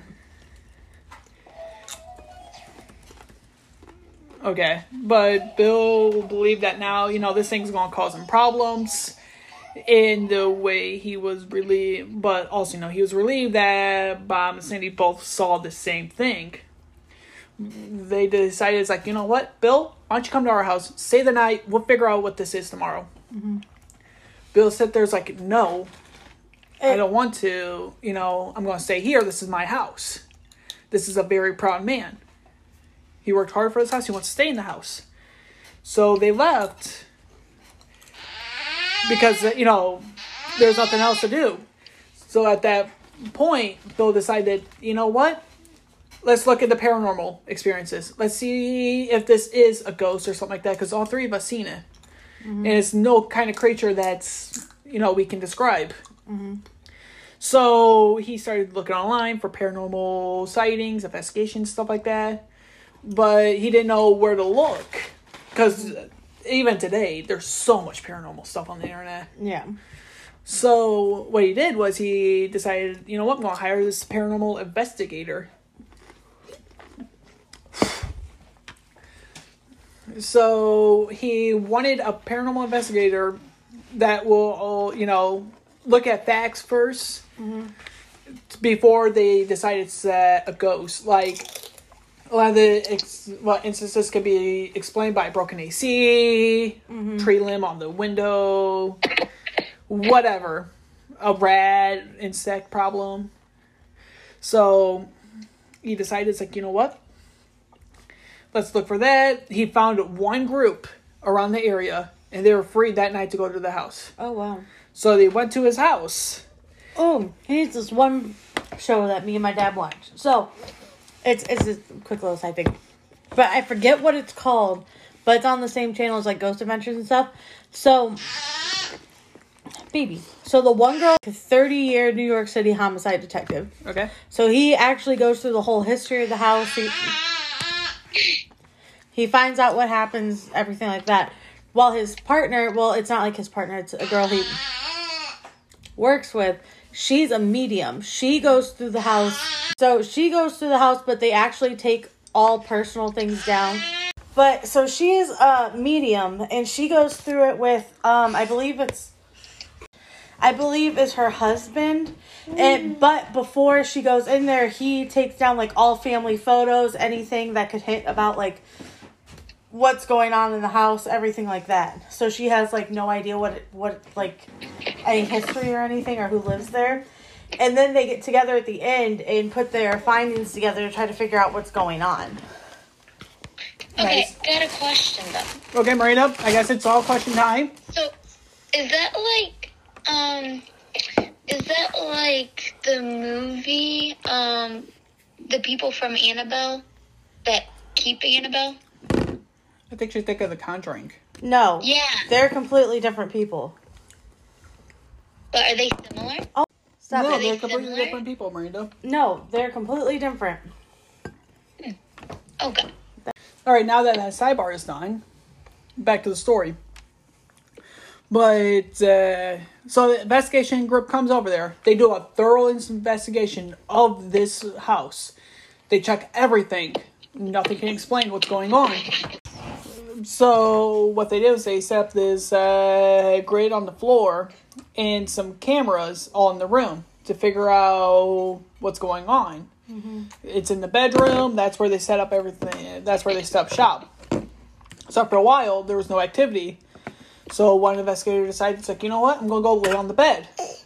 Okay, but Bill believed that now, you know, this thing's going to cause him problems in the way he was relieved, but also, you know, he was relieved that Bob and Cindy both saw the same thing. They decided, it's like, you know what, Bill, why don't you come to our house, stay the night, we'll figure out what this is tomorrow. Mm-hmm. Bill sat there, like, no, It, I don't want to, you know, I'm going to stay here, this is my house. This is a very proud man. He worked hard for this house, he wants to stay in the house. So they left because, you know, there's nothing else to do. So at that point, Bill decided, you know what? Let's look at the paranormal experiences. Let's see if this is a ghost or something like that, because all three of us seen it. Mm-hmm. And it's no kind of creature that's, you know, we can describe. Mm-hmm. So he started looking online for paranormal sightings, investigations, stuff like that. But he didn't know where to look. Because even today, there's so much paranormal stuff on the internet. Yeah. So what he did was he decided, you know what, I'm going to hire this paranormal investigator. So he wanted a paranormal investigator that will, you know, look at facts first. Mm-hmm. Before they decide it's uh, a ghost. Like, a lot of the ex- well, instances can be explained by broken A C, mm-hmm. tree limb on the window, whatever. A rat, insect problem. So, he decided, it's like, you know what? Let's look for that. He found one group around the area, and they were free that night to go to the house. Oh, wow. So, they went to his house. Oh, here's this one show that me and my dad watched. So, it's it's a quick little side thing. But I forget what it's called. But it's on the same channel as, like, Ghost Adventures and stuff. So, baby. So, the one girl, a thirty-year New York City homicide detective. Okay. So, he actually goes through the whole history of the house. He, he finds out what happens, everything like that. While his partner, well, it's not like his partner. It's a girl he works with. She's a medium. She goes through the house. So she goes through the house, but they actually take all personal things down. But so she is a medium, and she goes through it with, um, I believe it's, I believe is her husband. And but before she goes in there, he takes down like all family photos, anything that could hint about like what's going on in the house, everything like that. So she has like no idea what what like any history or anything or who lives there. And then they get together at the end and put their findings together to try to figure out what's going on. Okay, Nice. I got a question though. Okay, Marina, I guess it's all question time. So, is that like, um, is that like the movie, um, The People from Annabelle that keep Annabelle? I think she's thinking of The Conjuring. No. Yeah. They're completely different people. But are they similar? Oh, stop No, it. they're they completely similar? different people, Miranda. No, they're completely different. Okay. All right, now that that sidebar is done, back to the story. But, uh, so the investigation group comes over there. They do a thorough investigation of this house. They check everything. Nothing can explain what's going on. So what they did was they set up this uh, grid on the floor and some cameras all in the room to figure out what's going on. Mm-hmm. It's in the bedroom. That's where they set up everything. That's where they set up shop. So after a while, there was no activity. So one investigator decided, it's like, you know what? I'm going to go lay on the bed.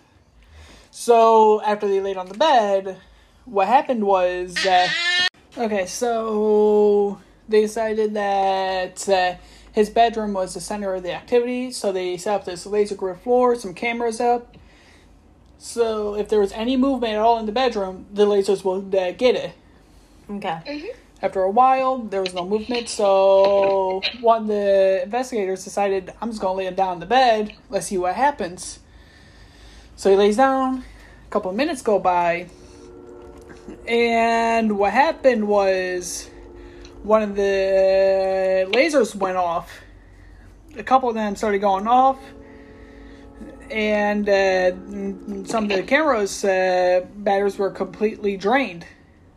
So after they laid on the bed, what happened was that... Okay, so they decided that uh, his bedroom was the center of the activity. So they set up this laser grid floor, some cameras up. So if there was any movement at all in the bedroom, the lasers would uh, get it. Okay. Mm-hmm. After a while, there was no movement, so one of the investigators decided, I'm just going to lay him down in the bed. Let's see what happens. So he lays down. A couple of minutes go by. And what happened was one of the lasers went off. A couple of them started going off. And uh, some of the camera's uh, batteries were completely drained.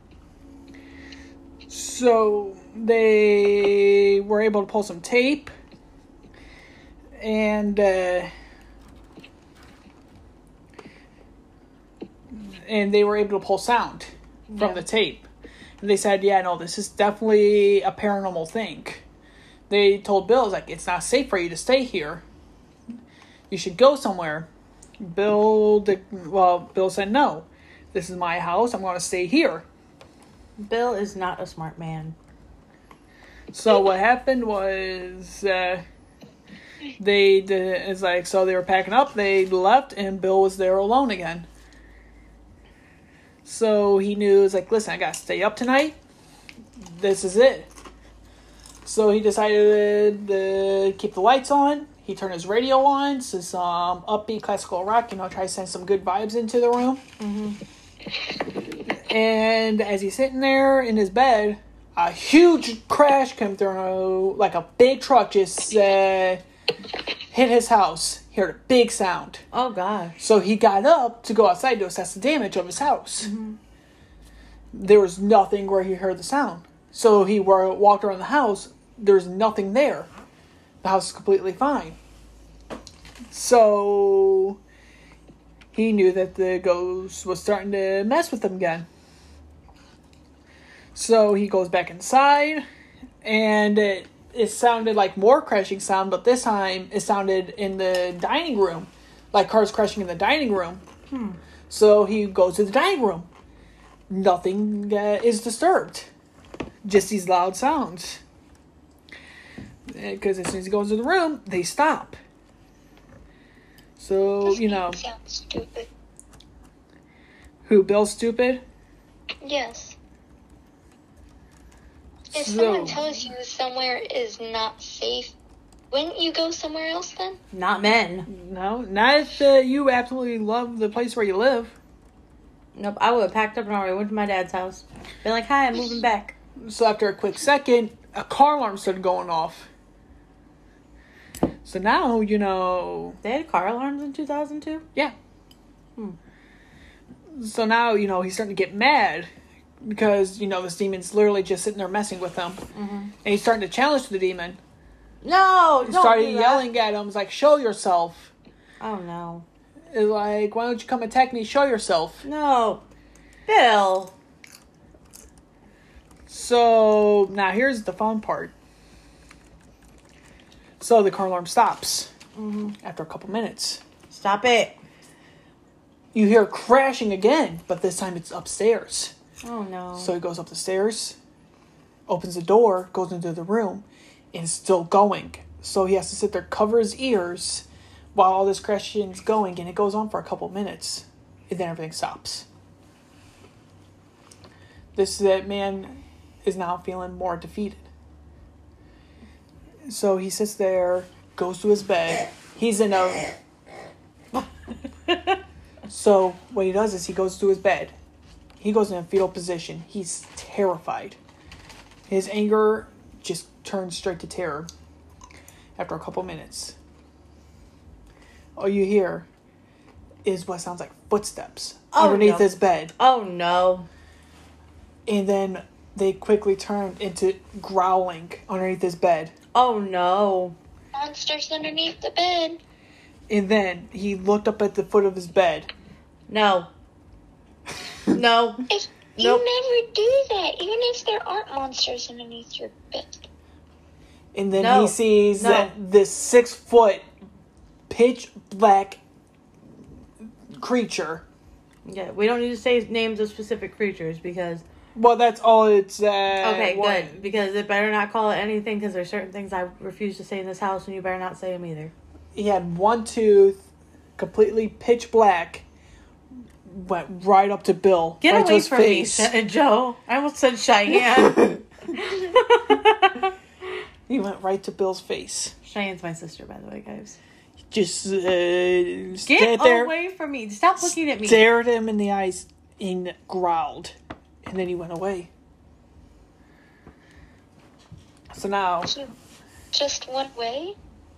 So they were able to pull some tape, and uh, and they were able to pull sound from Yeah. the tape. And they said, yeah, no, this is definitely a paranormal thing. They told Bill, like, it's not safe for you to stay here. You should go somewhere. Bill, did, well, Bill said, no, this is my house. I'm going to stay here. Bill is not a smart man. So what happened was uh, they did, it's like, so they were packing up, they left, and Bill was there alone again. So he knew, it's like, listen, I gotta stay up tonight. This is it. So he decided to keep the lights on. He turned his radio on to some upbeat classical rock, you know, try to send some good vibes into the room. Mm-hmm. And as he's sitting there in his bed, a huge crash came through, like a big truck just uh, hit his house. He heard a big sound. Oh, gosh. So he got up to go outside to assess the damage of his house. Mm-hmm. There was nothing where he heard the sound. So he walked around the house. There's nothing there. The house is completely fine. So he knew that the ghost was starting to mess with him again. So he goes back inside, and it, it sounded like more crashing sound, but this time it sounded in the dining room, like cars crashing in the dining room. Hmm. So he goes to the dining room. Nothing uh, is disturbed. Just these loud sounds. Because as soon as he goes to the room, they stop. So, you know. Sounds stupid. Who, Bill's stupid? Yes. If So- someone tells you somewhere is not safe, wouldn't you go somewhere else then? Not men. No, not if uh, you absolutely love the place where you live. Nope, I would have packed up and already went to my dad's house. Been like, hi, I'm moving back. So after a quick second, a car alarm started going off. So now, you know, They had car alarms in two thousand two? yeah. Hmm. So now, you know, he's starting to get mad because, you know, this demon's literally just sitting there messing with him. Mm-hmm. And he's starting to challenge the demon. No, He don't started do that. yelling at him. He's like, show yourself. Oh, no. It's like, why don't you come attack me? Show yourself. No. Bill. So, now here's the fun part. So, the car alarm stops Mm-hmm. after a couple minutes. Stop it. You hear crashing again, but this time it's upstairs. Oh, no. So he goes up the stairs, opens the door, goes into the room, and it's still going. So he has to sit there, cover his ears while all this crashing is going, and it goes on for a couple minutes. And then everything stops. This that man is now feeling more defeated. So he sits there, goes to his bed. He's in a... So what he does is he goes to his bed. He goes in a fetal position. He's terrified. His anger just turns straight to terror after a couple minutes. All you hear is what sounds like footsteps Oh, underneath no. his bed. Oh, no. And then they quickly turn into growling underneath his bed. Oh, no. Monsters underneath the bed. And then he looked up at the foot of his bed. No. No. If Nope. You never do that, even if there aren't monsters underneath your bed. And then No. he sees No. that this six foot pitch black creature. Yeah, we don't need to say names of specific creatures because... Well, that's all it's. Uh, Okay, one- good. Because it better not call it anything because there's certain things I refuse to say in this house and you better not say them either. He had one tooth, completely pitch black, went right up to Bill. Get right to away his from face. me, Sh- Joe. I almost said Cheyenne. He went right to Bill's face. Cheyenne's my sister, by the way, guys. Just uh, Get stand there, away from me. Stop looking at me. stared him in the eyes, and growled. And then he went away. So now, So, just one way?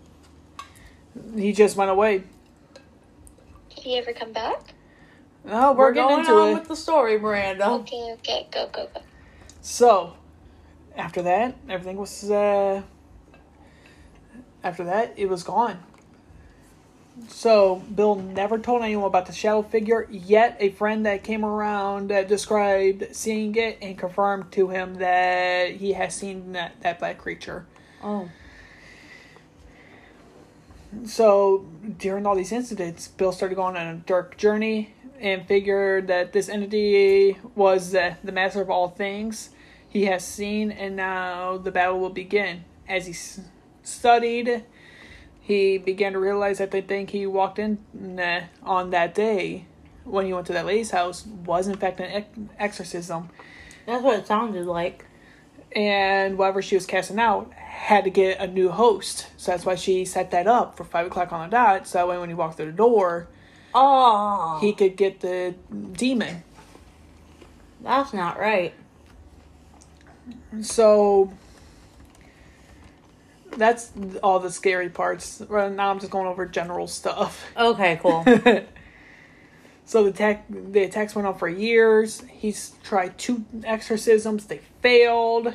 he just went away. Did he ever come back? Oh, we're, We're getting going into on it. with the story, Miranda. Okay, okay, go, go, go. So, after that, everything was, uh, after that, it was gone. So, Bill never told anyone about the shadow figure, yet a friend that came around that described seeing it and confirmed to him that he has seen that, that black creature. Oh. So, during all these incidents, Bill started going on a dark journey and figured that this entity was uh, the master of all things he has seen, and now the battle will begin. As he s- studied, he began to realize that the thing he walked in uh, on that day when he went to that lady's house was in fact an ex- exorcism. That's what it sounded like. And whatever she was casting out had to get a new host. So that's why she set that up for five o'clock on the dot. So that way when he walked through the door, Oh. he could get the demon. That's not right. So that's all the scary parts. Right now I'm just going over general stuff. Okay, cool. So the attack, the attacks went on for years. He's tried two exorcisms. They failed.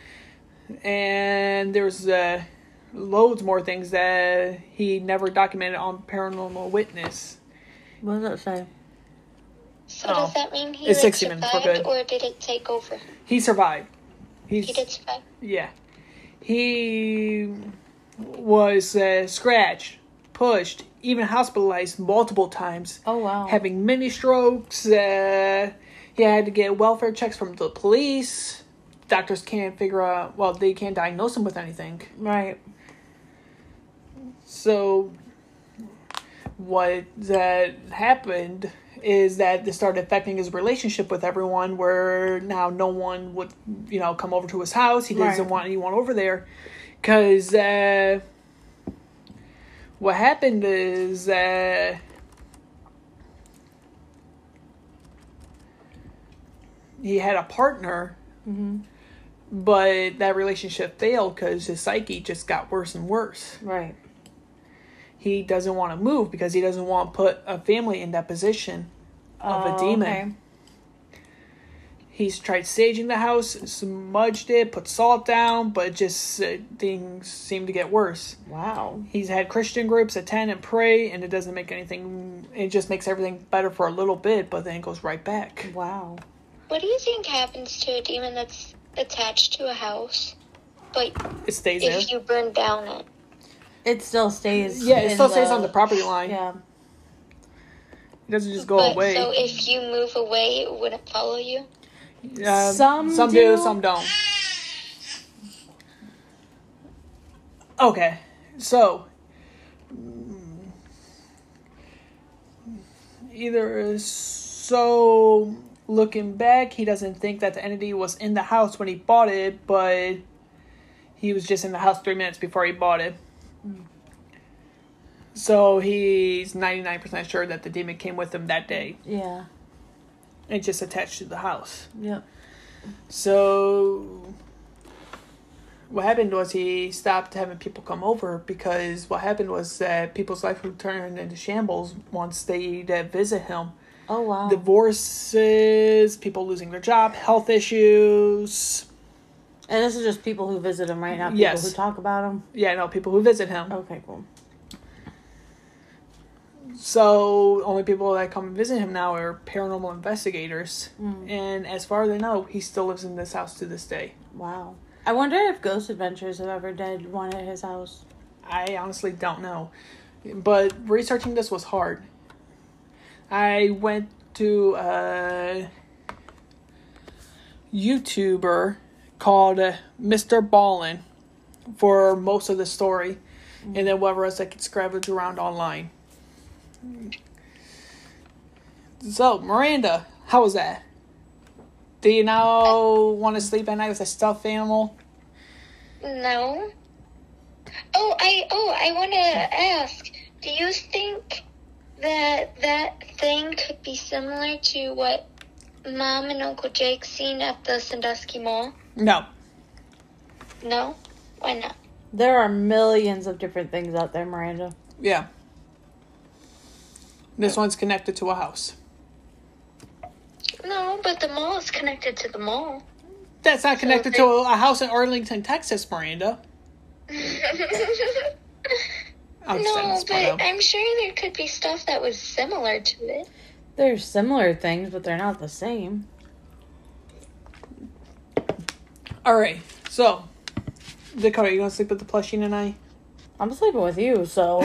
And there's uh, loads more things that he never documented on Paranormal Witness. What does it say? So Oh. does that mean he It's like, sixty minutes, we're survived, good. or did it take over? He survived. He's, He did survive. Yeah. He was uh, scratched, pushed, even hospitalized multiple times. Oh, wow. Having mini strokes. Uh, he had to get welfare checks from the police. Doctors can't figure out, well, they can't diagnose him with anything. Right. So, what that happened is that this started affecting his relationship with everyone, where now no one would, you know, come over to his house. He doesn't Right. want anyone over there. Because uh, what happened is uh, he had a partner, Mm-hmm. but that relationship failed because his psyche just got worse and worse. Right. He doesn't want to move because he doesn't want to put a family in that position. of Oh, a demon. okay. He's tried staging the house, smudged it, put salt down, but just uh, things seem to get worse. Wow. He's had Christian groups attend and pray, and it doesn't make anything, it just makes everything better for a little bit, but then it goes right back. Wow. What do you think happens to a demon that's attached to a house, but It stays there. if you burn down it? It still stays. Yeah, it in still stays on the property line. Yeah. It doesn't just go But away. so if you move away, it wouldn't follow you? Um, Some some do. do, some don't. Okay, so mm, either so looking back, he doesn't think that the entity was in the house when he bought it, but he was just in the house three minutes before he bought it. So he's ninety-nine percent sure that the demon came with him that day Yeah. and just attached to the house. Yep. So what happened was he stopped having people come over because what happened was that people's life would turn into shambles once they uh, visit him. Oh, wow. Divorces, people losing their job, health issues. And this is just people who visit him, right? Not people Yes. who talk about him? Yeah, no, people who visit him. Okay, cool. So only people that come and visit him now are paranormal investigators. Mm. And as far as I know, he still lives in this house to this day. Wow. I wonder if Ghost Adventures have ever did one at his house. I honestly don't know. But researching this was hard. I went to a YouTuber called uh, Mister Ballin for most of the story. Mm-hmm. And then whatever else I could scavenge around online. So, Miranda, how was that? Do you now want to sleep at night with a stuffed animal? No. Oh, I oh, I want to ask. Do you think that that thing could be similar to what Mom and Uncle Jake seen at the Sandusky Mall? No. No? Why not? There are millions of different things out there, Miranda. Yeah. This one's connected to a house. No, but the mall is connected to the mall. That's not connected So to a house in Arlington, Texas, Miranda. I'm just saying No, this part but out. I'm sure there could be stuff that was similar to it. There's similar things, but they're not the same. Alright, so, Dakota, you gonna sleep with the plushie tonight? I'm sleeping with you, so...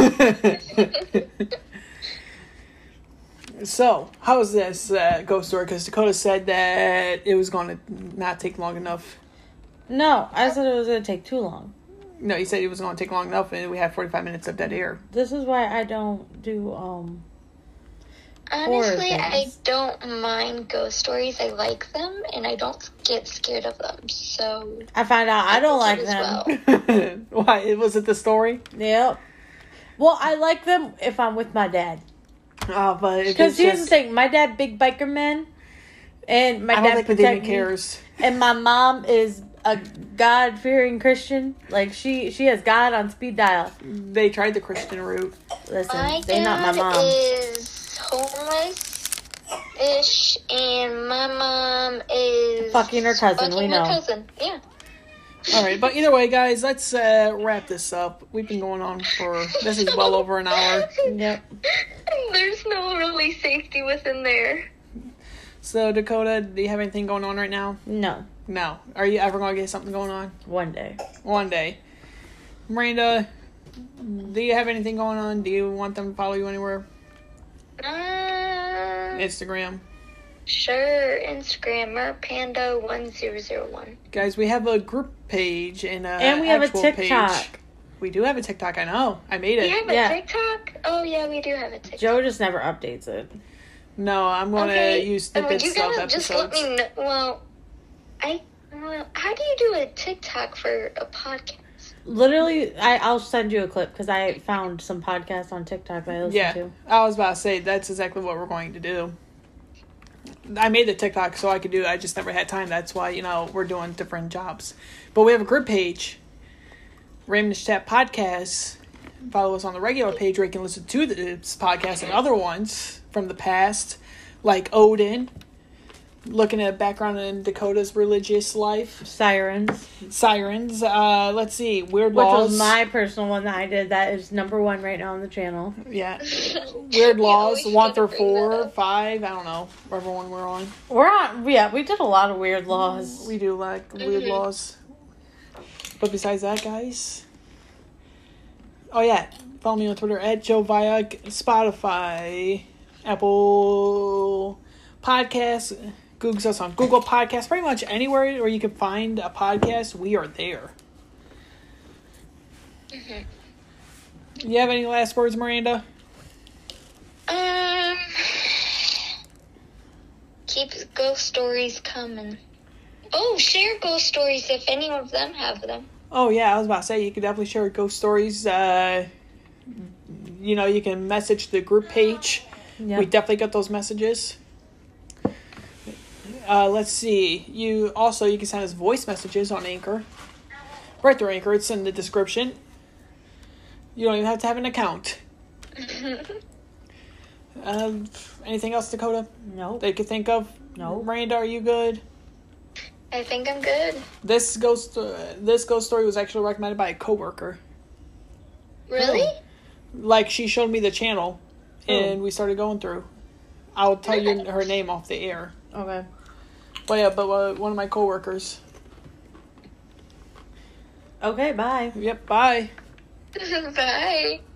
So, how's this uh, ghost story? Because Dakota said that it was going to not take long enough. No, I said it was going to take too long. No, you said it was going to take long enough, and we had forty-five minutes of dead air. This is why I don't do, um... Honestly, Horror I things. don't mind ghost stories. I like them, and I don't get scared of them. So I found out I don't like as them. well. Why? Was it the story? Yep. Well, I like them if I'm with my dad. Oh, but if Because it's here's the just, thing. My dad, big biker man. And my I don't dad think the demon protect me. cares. And my mom is a God-fearing Christian. Like, she she has God on speed dial. They tried the Christian route. Listen, My they not my dad mom. is homeless-ish, and my mom is Fucking her cousin, fucking we her know. cousin. Yeah. All right, but either way, guys, let's uh, wrap this up. We've been going on for, this is well over an hour. Yep. There's no really safety within there. So, Dakota, do you have anything going on right now? No. No. Are you ever going to get something going on? One day. One day. Miranda, do you have anything going on? Do you want them to follow you anywhere? Uh, Instagram. sure. Instagram, merpanda one zero zero one. Guys, we have a group page and a And we have a actual TikTok. page. We do have a TikTok, I know. I made We it. have a Yeah. TikTok? Oh, yeah, we do have a TikTok. Joe just never updates it. No, I'm going to Okay, use and would snippets you of gotta just let episodes. me know. Well, I. Well, how do you do a TikTok for a podcast? Literally, I, I'll send you a clip because I found some podcasts on TikTok that I listen Yeah, to. I was about to say, that's exactly what we're going to do. I made the TikTok so I could do it. I just never had time. That's why, you know, we're doing different jobs. But we have a group page, Raymond's Chat Podcast. Follow us on the regular page where you can listen to this podcast and other ones from the past. like Odin. Looking at background in Dakota's religious life. Sirens. Sirens. Uh, let's see. Weird Which Laws. was my personal one that I did. That is number one right now on the channel. Yeah. Weird You Laws. always One gotta through bring four, that up. five. I don't know. Whatever one we're on. We're on, yeah, we did a lot of weird laws. We do like Weird Mhm. Laws. But besides that, guys. Oh, yeah. Follow me on Twitter at Joe via Spotify, Apple Podcasts. Google's us on Google Podcasts. Pretty much anywhere where you can find a podcast, we are there. Mm-hmm. You have any last words, Miranda? Um, keep ghost stories coming. Oh, share ghost stories if any of them have them. Oh, yeah, I was about to say, you could definitely share ghost stories. Uh, you know, you can message the group page. Yep. We definitely got those messages. Uh, let's see. You also, you can send us voice messages on Anchor. Right through Anchor. It's in the description. You don't even have to have an account. Um, anything else, Dakota, Nope. that you could think of? No. Miranda, are you good? I think I'm good. This ghost, uh, this ghost story was actually recommended by a coworker. Really? Like, she showed me the channel, and we started going through. I'll tell you her name off the air. Okay. But yeah, but uh, one of my coworkers. Okay, bye. Yep, bye. Bye.